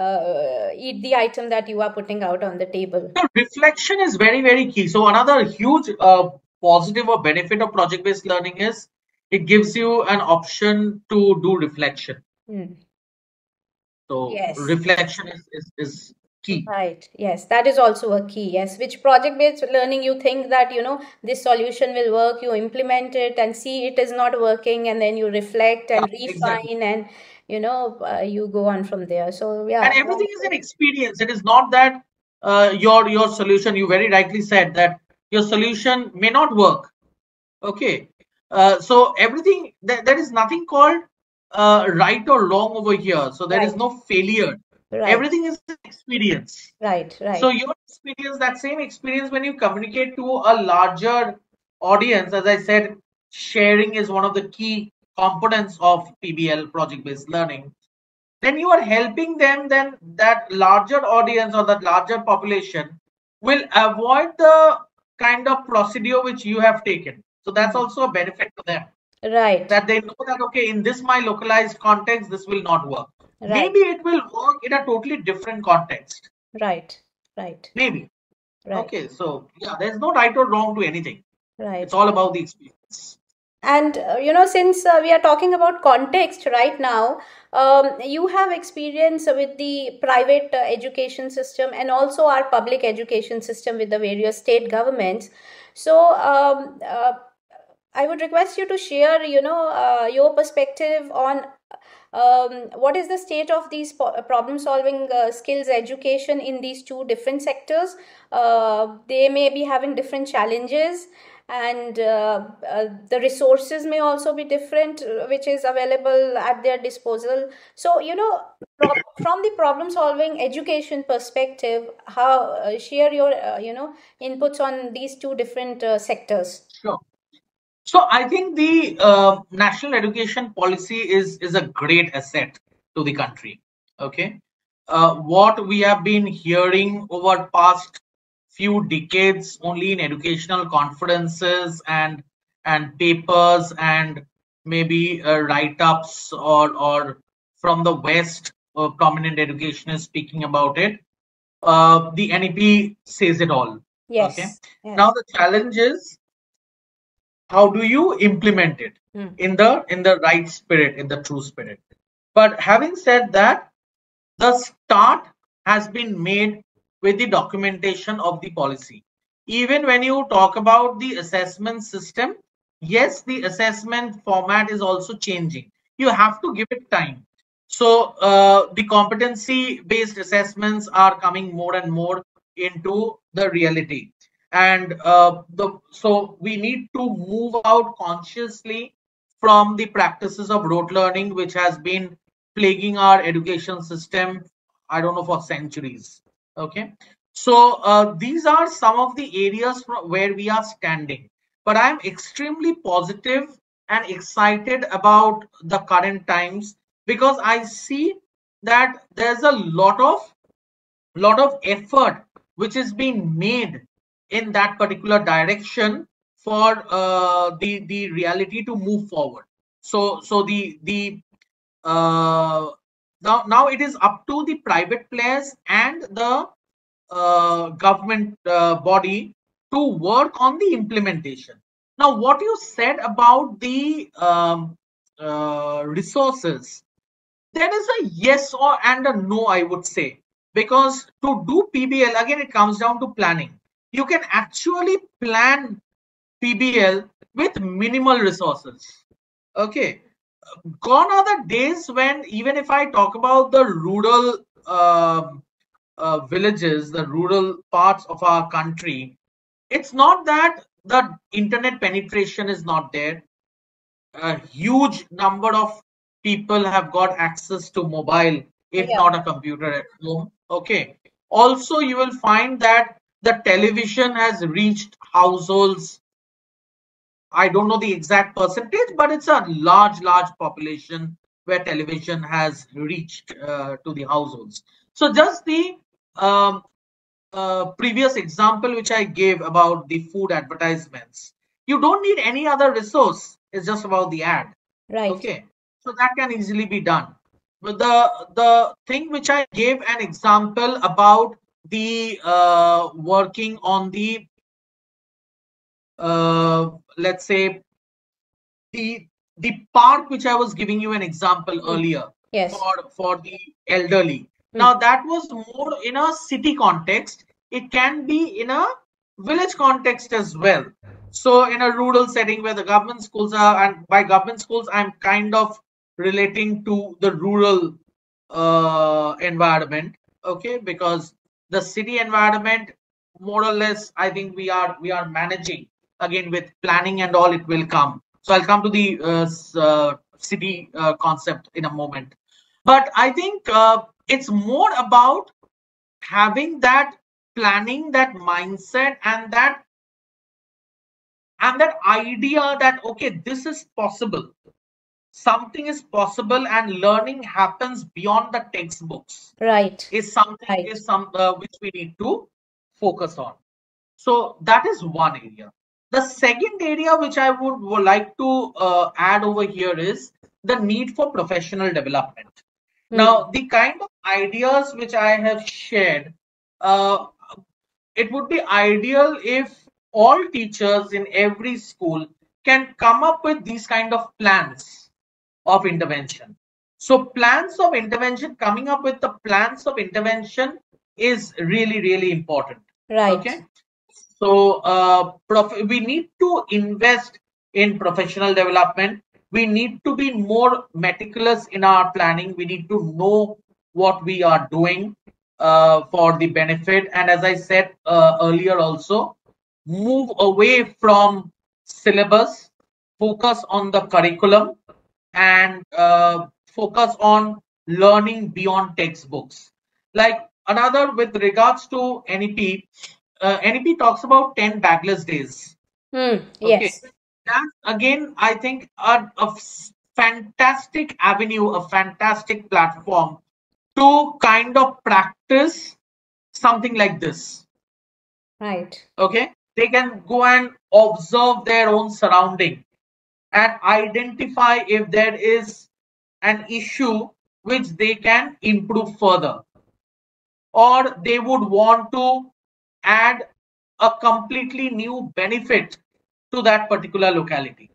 uh, eat the item that you are putting out on the table. So reflection is very, very key. So another huge uh, positive or benefit of project-based learning is it gives you an option to do reflection. Hmm. So Yes. reflection is, is, is key. Right. Yes, that is also a key. Yes, which project-based learning you think that, you know, this solution will work, you implement it and see it is not working, and then you reflect Yeah, and exactly. refine, and you know, uh, you go on from there. So yeah. And everything is an experience. It is not that uh, your your solution. You very rightly said that your solution may not work. Okay. Uh, so everything there, there is nothing called uh, right or wrong over here. So there is Right. no failure. Right. Everything is an experience. Right. So Right. your experience, that same experience, when you communicate to a larger audience, as I said, sharing is one of the key components of P B L, project-based learning. Then you are helping them. Then that larger audience or that larger population will avoid the kind of procedure which you have taken. So that's also a benefit to them, Right. that they know that, okay, in this my localized context, this will not work. Right. Maybe it will work in a totally different context. Right. Right. Maybe. Right. Okay, so yeah, there's no right or wrong to anything. It's Right. all about the experience. And uh, you know, since uh, we are talking about context right now, um, you have experience with the private uh, education system and also our public education system with the various state governments. So um, uh, I would request you to share, you know, uh, your perspective on um, what is the state of these po- problem solving uh, skills education in these two different sectors. Uh, they may be having different challenges, and uh, uh, the resources may also be different, uh, which is available at their disposal. So, you know, pro- from the problem solving education perspective, how uh, share your, uh, you know, inputs on these two different uh, sectors. Sure. So I think the uh, national education policy is is a great asset to the country. Okay, uh, what we have been hearing over past few decades only in educational conferences and and papers and maybe uh, write-ups or or from the West, uh, prominent educationists speaking about it. Uh, the N E P says it all. Okay, Yes. now Yes. the challenge is how do you implement it Mm. in the in the right spirit, in the true spirit. But having said that, the start has been made with the documentation of the policy. Even when you talk about the assessment system, yes, the assessment format is also changing. You have to give it time. So uh, the competency based assessments are coming more and more into the reality. And uh, the so we need to move out consciously from the practices of rote learning, which has been plaguing our education system, I don't know, for centuries. Okay. So uh, these are some of the areas where we are standing. But I'm extremely positive and excited about the current times because I see that there's a lot of lot of effort which is being made in that particular direction for uh, the the reality to move forward. So so the the uh, now now it is up to the private players and the uh, government uh, body to work on the implementation. Now, what you said about the um, uh, resources, there is a yes or and a no, I would say, because to do P B L again, it comes down to planning. You can actually plan P B L with minimal resources. Okay, gone are the days when even if I talk about the rural um uh, villages, the rural parts of our country, it's not that the internet penetration is not there. A huge number of people have got access to mobile, if Yeah. not a computer at home. Okay. Also, you will find that the television has reached households. I don't know the exact percentage, but it's a large, large population where television has reached uh, to the households. So just the um, uh, previous example which I gave about the food advertisements, you don't need any other resource. It's just about the ad. Right. Okay, so that can easily be done. But the the thing which I gave an example about the uh, working on the uh, let's say the the park which I was giving you an example Mm. earlier Yes. for for the elderly. Mm. Now that was more in a city context. It can be in a village context as well. So in a rural setting where the government schools are, and by government schools I'm kind of relating to the rural uh, environment. Okay, because the city environment, more or less, I think we are we are managing again with planning and all. It will come. So I'll come to the uh, uh, city uh, concept in a moment. But I think uh, it's more about having that planning, that mindset, and that and that idea that okay, this is possible. Something is possible, and learning happens beyond the textbooks. Right. Is something Right. is some uh, which we need to focus on. So that is one area. The second area which I would, would like to uh, add over here is the need for professional development. Mm. Now, the kind of ideas which I have shared, uh, it would be ideal if all teachers in every school can come up with these kind of plans of intervention. So plans of intervention, coming up with the plans of intervention is really, really important. Right. Okay. So uh, prof- we need to invest in professional development. We need to be more meticulous in our planning. We need to know what we are doing uh, for the benefit. And as I said uh, earlier, also move away from syllabus, focus on the curriculum, and uh, focus on learning beyond textbooks. Like another with regards to N E P, uh, N E P talks about ten bagless days. Mm. Okay, Yes. That's again, I think, a, a f- fantastic avenue, a fantastic platform to kind of practice something like this. Right. Okay, they can go and observe their own surrounding and identify if there is an issue which they can improve further, or they would want to add a completely new benefit to that particular locality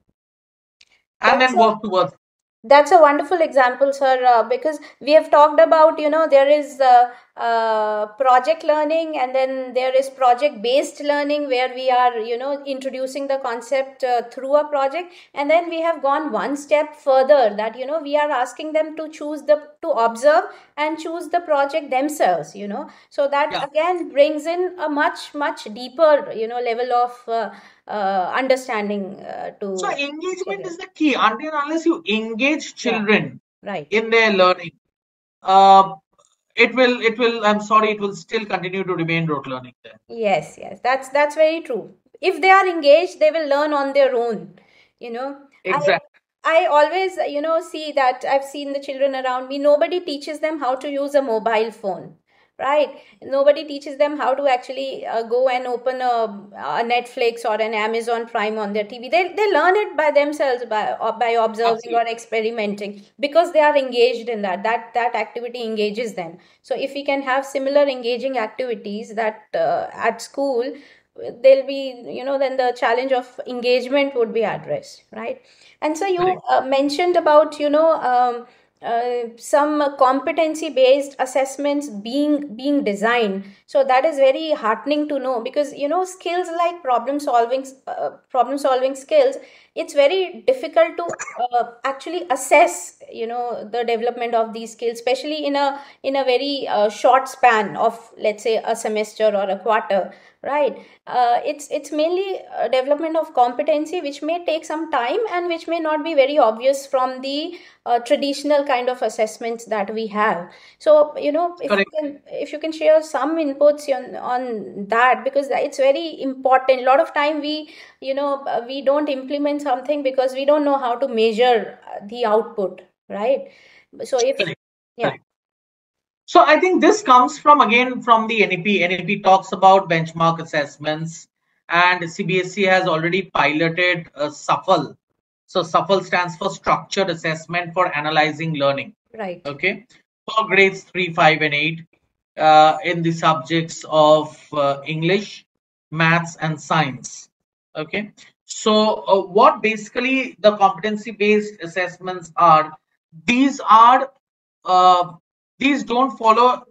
and That's then a work towards. That's a wonderful example, sir, uh, because we have talked about, you know, there is uh, uh, project learning, and then there is project based learning where we are, you know, introducing the concept uh, through a project. And then we have gone one step further that, you know, we are asking them to choose the, to observe and choose the project themselves, you know. So that Yeah. again brings in a much, much deeper, you know, level of uh, uh, understanding uh, So to engagement children. is the key. Until and unless you engage Yeah, children right. in their learning, uh, it will, it will, I'm sorry, it will still continue to remain rote learning there. Yes, yes, that's that's very true. If they are engaged, they will learn on their own. You know, I Exactly. I always, you know, see that I've seen the children around me. Nobody teaches them how to use a mobile phone, right? Nobody teaches them how to actually uh, go and open a, a Netflix or an Amazon Prime on their T V. They they learn it by themselves by or by observing Absolutely. or experimenting because they are engaged in that. That that activity engages them. So if we can have similar engaging activities that uh, at school, there'll be, you know, then the challenge of engagement would be addressed, right? And so you Correct. uh, mentioned about, you know, um, uh, some competency based assessments being being designed. So that is very heartening to know, because, you know, skills like problem solving, uh, problem solving skills, it's very difficult to uh, actually assess, you know, the development of these skills, especially in a in a very uh, short span of, let's say, a semester or a quarter, right? Uh, it's it's mainly a development of competency which may take some time and which may not be very obvious from the uh, traditional kind of assessments that we have. So, you know, if you Correct. can if you can share some inputs on on that, because it's very important. A lot of time we, you know, uh, we don't implement something because we don't know how to measure uh, the output, right? So if, Correct. yeah, Correct. So I think this comes from, again, from the N E P. N E P talks about benchmark assessments, and C B S E has already piloted uh, SUFFLE. So SUFFLE stands for Structured Assessment for Analyzing Learning. right, Okay, for grades three, five, and eight, uh, in the subjects of uh, English, maths, and science. Okay, so uh, what basically the competency-based assessments are? These are uh, these don't follow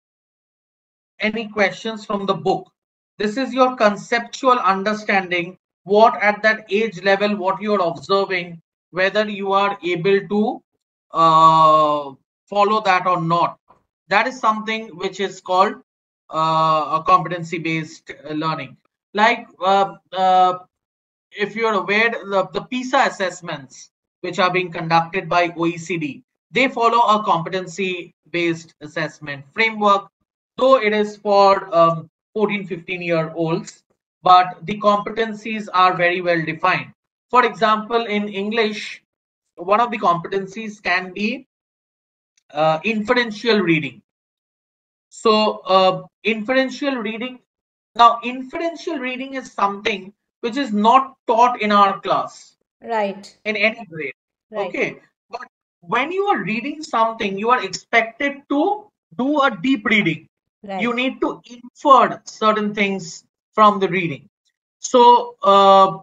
any questions from the book. This is your conceptual understanding, what at that age level, what you're observing, whether you are able to uh, follow that or not. That is something which is called uh, a competency based learning. Like, uh, uh, if you're aware, the, the PISA assessments, which are being conducted by O E C D, they follow a competency based assessment framework, though it is for um, fourteen, fifteen year olds, but the competencies are very well defined. For example, in English, one of the competencies can be uh, inferential reading. So, uh, inferential reading, now, inferential reading is something which is not taught in our class right, in any grade. right, Okay. But when you are reading something, you are expected to do a deep reading. You right, need to infer certain things from the reading. So, uh,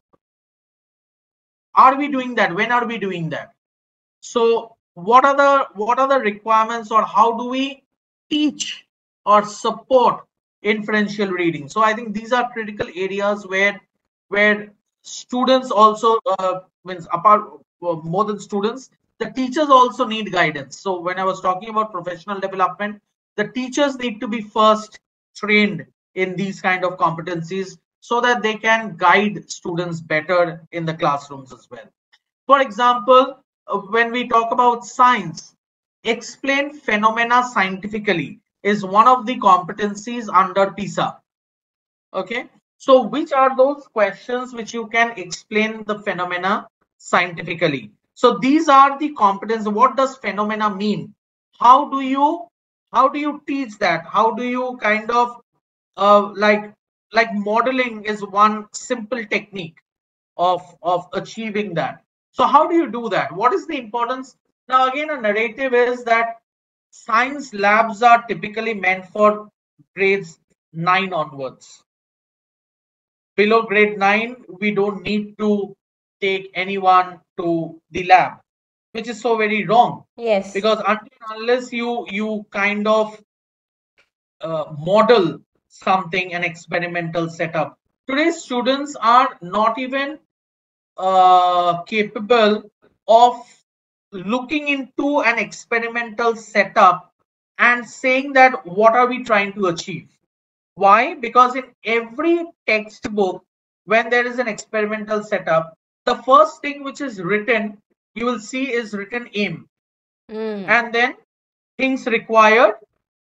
are we doing that? When are we doing that? So, what are the what are the requirements, or how do we teach or support inferential reading? So, I think these are critical areas where where students also uh, means apart uh, more than students, the teachers also need guidance. So, when I was talking about professional development, the teachers need to be first trained in these kind of competencies so that they can guide students better in the classrooms as well. For example, uh, when we talk about science, explain phenomena scientifically is one of the competencies under PISA. Okay, So which are those questions which you can explain the phenomena scientifically? So these are the competence. What does phenomena mean? How do you how do you teach that? How do you kind of uh, like like modeling is one simple technique of of achieving that. So how do you do that? What is the importance? Now again, a narrative is that science labs are typically meant for grades nine onwards. Below grade nine, we don't need to take anyone to the lab, which is so very wrong. Yes. Because until unless you you kind of uh, model something, an experimental setup, today's students are not even uh, capable of looking into an experimental setup and saying that what are we trying to achieve. Why? Because in every textbook, when there is an experimental setup, the first thing which is written, you will see is written aim. Mm. And then things required,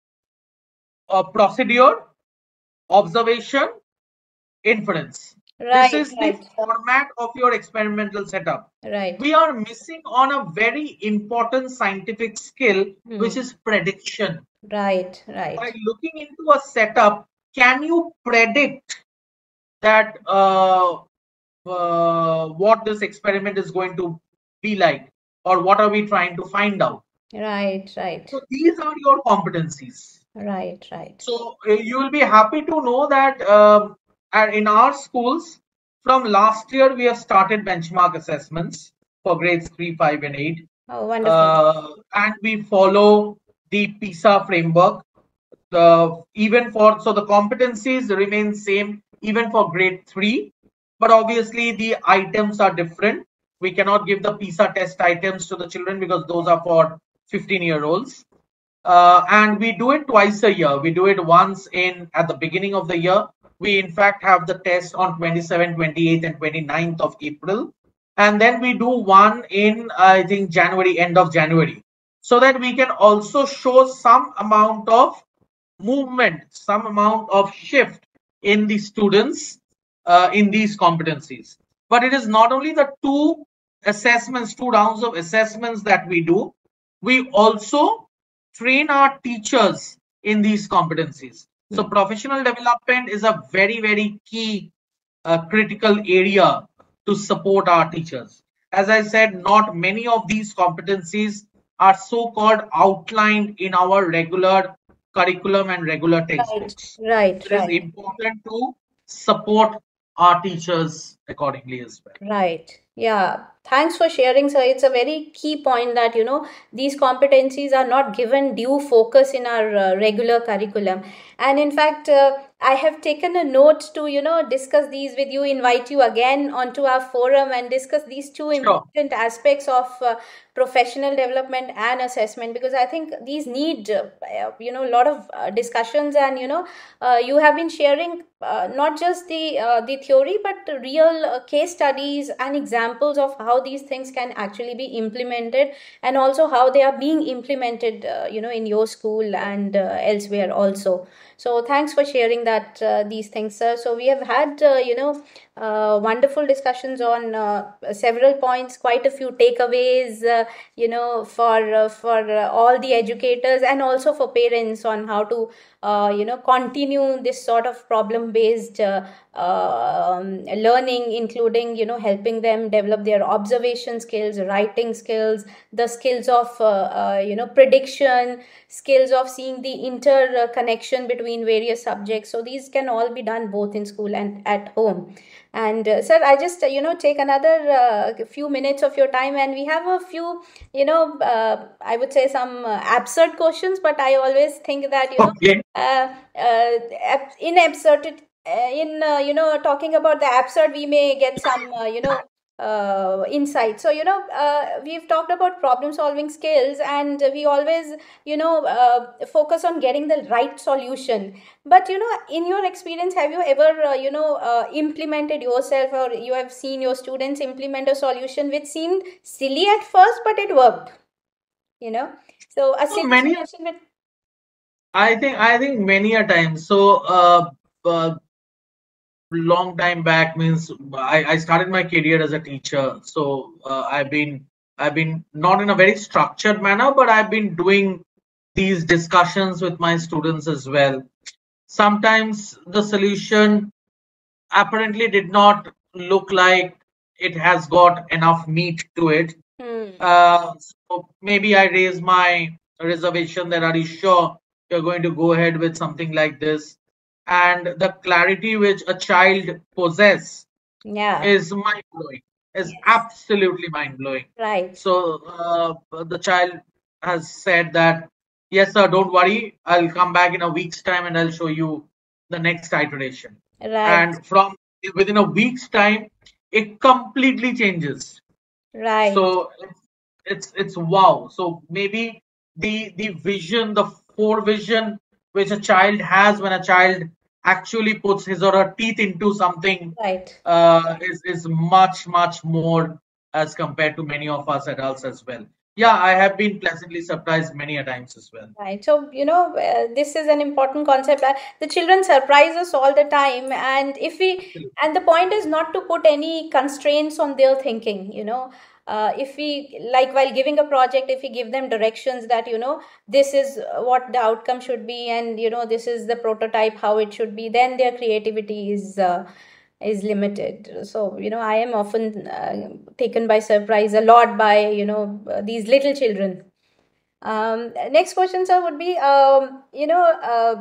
uh, procedure, observation, inference. Right, This is the right, format of your experimental setup. right. We are missing on a very important scientific skill, which Hmm. is prediction. Right, By right. looking into a setup, can you predict that uh, uh, what this experiment is going to be like, or what are we trying to find out? Right, right, So these are your competencies. right, right. So uh, you will be happy to know that um, and in our schools, from last year, we have started benchmark assessments for grades three, five, and eight. Oh, wonderful. Uh, and we follow the PISA framework. The even for so the competencies remain same even for grade three, but obviously the items are different. We cannot give the PISA test items to the children because those are for fifteen year olds. Uh, and we do it twice a year. We do it once in at the beginning of the year. We in fact have the test on twenty-seventh, twenty-eighth, and twenty-ninth of April, and then we do one in I think January, end of January, so that we can also show some amount of movement, some amount of shift in the students uh, in these competencies. But it is not only the two assessments, two rounds of assessments that we do, we also train our teachers in these competencies. So Hmm. professional development is a very, very key uh, critical area to support our teachers. As I said, not many of these competencies are so-called outlined in our regular curriculum and regular Right, textbooks. right, It is right. important to support our teachers accordingly as well. Right. Yeah. Thanks for sharing, sir. It's a very key point that, you know, these competencies are not given due focus in our uh, regular curriculum. And in fact, uh, I have taken a note to, you know, discuss these with you, invite you again onto our forum and discuss these two Sure. important aspects of uh, professional development and assessment, because I think these need, uh, you know, a lot of uh, discussions. And, you know, uh, you have been sharing uh, not just the uh, the theory, but real uh, case studies and examples of how these things can actually be implemented, and also how they are being implemented, uh, you know, in your school and uh, elsewhere also. So thanks for sharing that uh, these things, sir. So we have had, uh, you know, uh, wonderful discussions on uh, several points, quite a few takeaways, uh, you know, for uh, for uh, all the educators and also for parents on how to uh, you know, continue this sort of problem based uh, um, learning, including, you know, helping them develop their observation skills, writing skills, the skills of uh, uh, you know, prediction, skills of seeing the interconnection between various subjects. So these can all be done both in school and at home. And uh, sir, I just uh, you know, take another uh, few minutes of your time, and we have a few, you know, uh, I would say some uh, absurd questions, but I always think that, you know, Okay. uh, uh, ab- in absurd uh, in uh, you know, talking about the absurd, we may get some uh, you know, uh, insight. So, you know, uh, we've talked about problem solving skills, and we always, you know, uh, focus on getting the right solution. But, you know, in your experience, have you ever uh, you know, uh, implemented yourself, or you have seen your students implement a solution which seemed silly at first but it worked, you know? So a So silly many, solution with I think, I think many a time. So uh, uh, long time back, means I, I started my career as a teacher. So uh, I've been I've been not in a very structured manner, but I've been doing these discussions with my students as well. Sometimes the solution apparently did not look like it has got enough meat to it. Hmm. Uh, so maybe I raise my reservation that are you sure you're going to go ahead with something like this? And the clarity which a child possess Yeah. is mind blowing, is Yes. absolutely mind blowing. Right. So uh, the child has said that, yes, sir, don't worry, I'll come back in a week's time and I'll show you the next iteration. Right. And from within a week's time, it completely changes. Right. So it's it's it's wow. So maybe the the vision, the forevision which a child has when a child actually puts his or her teeth into something Right. uh, is is much much more as compared to many of us adults as well. Yeah, I have been pleasantly surprised many a times as well. Right. So, you know, uh, this is an important concept. Uh, The children surprise us all the time. And if we, and the point is not to put any constraints on their thinking, you know. Uh, if we, like while giving a project, if we give them directions that, you know, this is what the outcome should be, and, you know, this is the prototype, how it should be, then their creativity is, uh, is limited. So, you know, I am often uh, taken by surprise a lot by, you know, uh, these little children. Um, next question, sir, would be, um, you know, uh,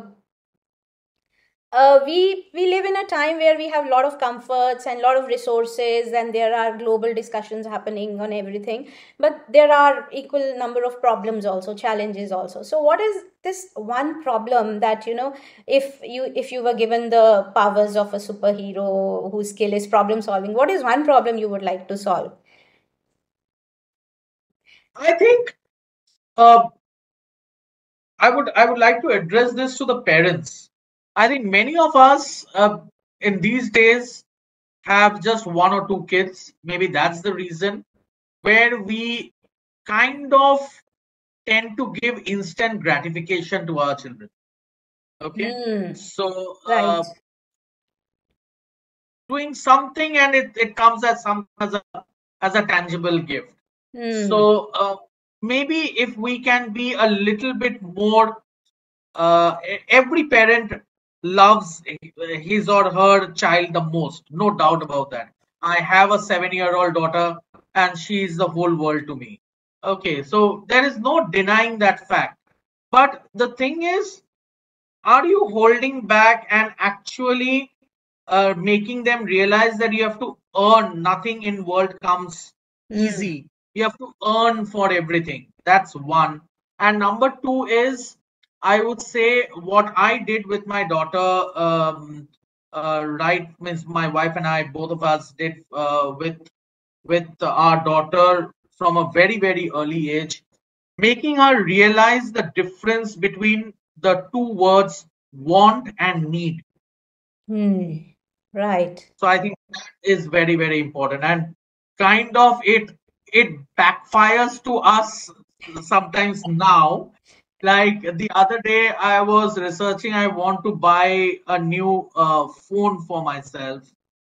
uh, we we live in a time where we have a lot of comforts and a lot of resources, and there are global discussions happening on everything. But there are equal number of problems also, challenges also. So, what is this one problem that, you know, if you if you were given the powers of a superhero whose skill is problem solving, what is one problem you would like to solve? I think uh, I would I would like to address this to the parents. I think many of us uh, in these days have just one or two kids. Maybe that's the reason where we kind of tend to give instant gratification to our children. Okay, Hmm. so Right. uh, doing something and it, it comes as some as a as a tangible gift. Hmm. So uh, maybe if we can be a little bit more, uh, e- every parent loves his or her child the most, no doubt about that. I have a seven year old daughter and she is the whole world to me. Okay, so there is no denying that fact. But the thing is, are you holding back and actually uh, making them realize that you have to earn? Nothing in world comes Hmm. easy. You have to earn for everything. That's one. And number two is, I would say what I did with my daughter, um, uh, right, means my wife and I, both of us did uh, with with our daughter from a very very early age, making her realize the difference between the two words want and need. Hmm. Right. So I think that is very, very important. And kind of it it backfires to us sometimes now. Like the other day, I was researching, I want to buy a new uh, phone for myself.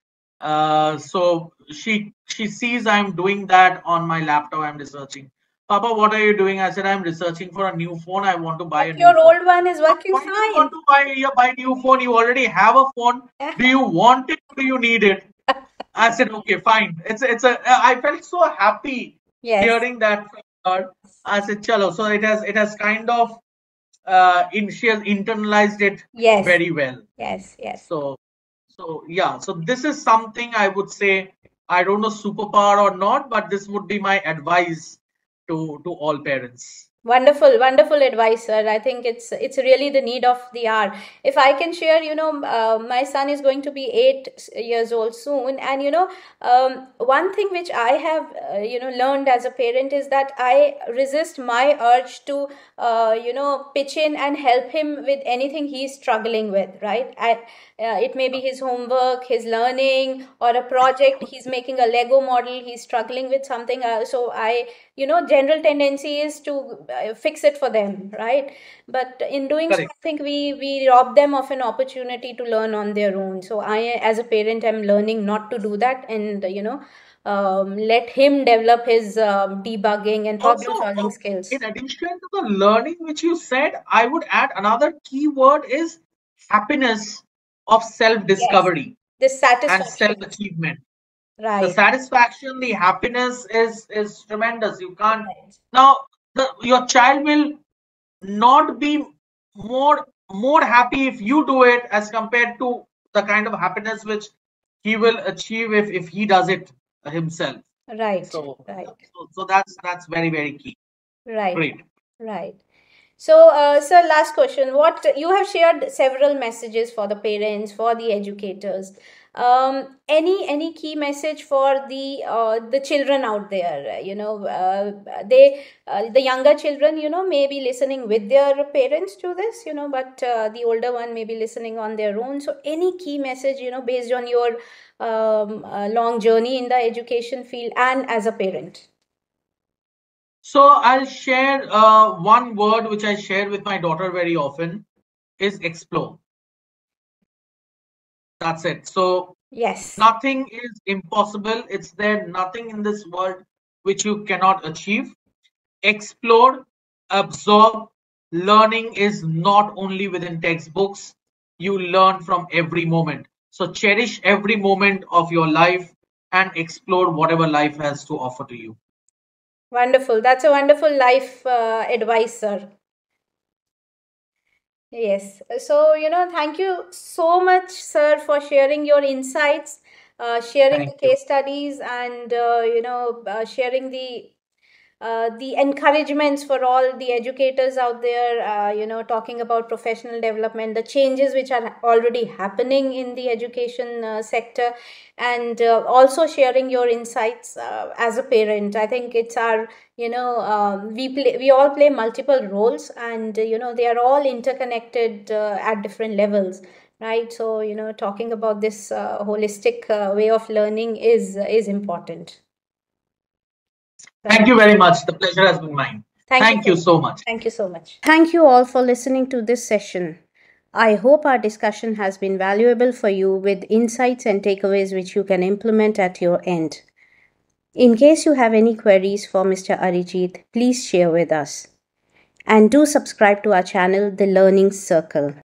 Uh, so she she sees I'm doing that on my laptop. I'm researching. Papa, what are you doing? I said I'm researching for a new phone. I want to buy But a new your phone. old one is But working why do you want fine. to buy yeah, buy new phone? You already have a phone. Do you want it? Or do you need it? I said okay, fine. It's it's a. I felt so happy Yes. hearing that from her. I said chalo. So it has it has kind of uh, in she has internalized it Yes. very well. Yes. Yes. So so yeah, so this is something I would say, I don't know superpower or not, but this would be my advice to to all parents. Wonderful, wonderful advice, sir. I think it's it's really the need of the hour. If I can share, you know, uh, my son is going to be eight s- years old soon, and you know, um, one thing which I have, uh, you know, learned as a parent is that I resist my urge to, uh, you know, pitch in and help him with anything he's struggling with. Right? I, uh, it may be his homework, his learning, or a project. He's making a Lego model. He's struggling with something. Uh, so I, you know, general tendency is to uh, fix it for them, right? But in doing so, Correct. I think we we rob them of an opportunity to learn on their own. So I, as a parent, am learning not to do that, and you know, um, let him develop his um, debugging and problem Also, solving uh, skills. in addition to the learning which you said, I would add another key word is happiness of self Yes, discovery this and self satisfaction. achievement. The Right, satisfaction, the happiness is is tremendous. You can't right, now the your child will not be more more happy if you do it as compared to the kind of happiness which he will achieve if if he does it himself. right, So right, so, so that's that's very very key. right, Great. right. So, uh, sir, last question. What you have shared several messages for the parents, for the educators. Um, any any key message for the uh, the children out there? You know, uh, they uh, the younger children, you know, may be listening with their parents to this, you know, but uh, the older one may be listening on their own. So, any key message, you know, based on your um, uh, long journey in the education field and as a parent. So I'll share uh, one word which I share with my daughter very often is explore. That's it. So Yes. nothing is impossible. It's there nothing in this world which you cannot achieve. Explore, absorb. Learning is not only within textbooks. You learn from every moment. So cherish every moment of your life and explore whatever life has to offer to you. Wonderful. That's a wonderful life uh, advice, sir. Yes. So, you know, thank you so much, sir, for sharing your insights, uh, sharing the Thank you. case studies, and, uh, you know, uh, sharing the uh, the encouragements for all the educators out there, uh, you know, talking about professional development, the changes which are already happening in the education uh, sector, and uh, also sharing your insights uh, as a parent. I think it's our, you know, um, we play, we all play multiple roles, and uh, you know, they are all interconnected uh, at different levels. Right, so you know, talking about this uh, holistic uh, way of learning is is important. Thank Right. you very much. The pleasure has been mine. Thank you Thank so you much. so much. Thank you so much. Thank you all for listening to this session. I hope our discussion has been valuable for you with insights and takeaways which you can implement at your end. In case you have any queries for Mister Arijit, please share with us. And do subscribe to our channel, The Learning Circle.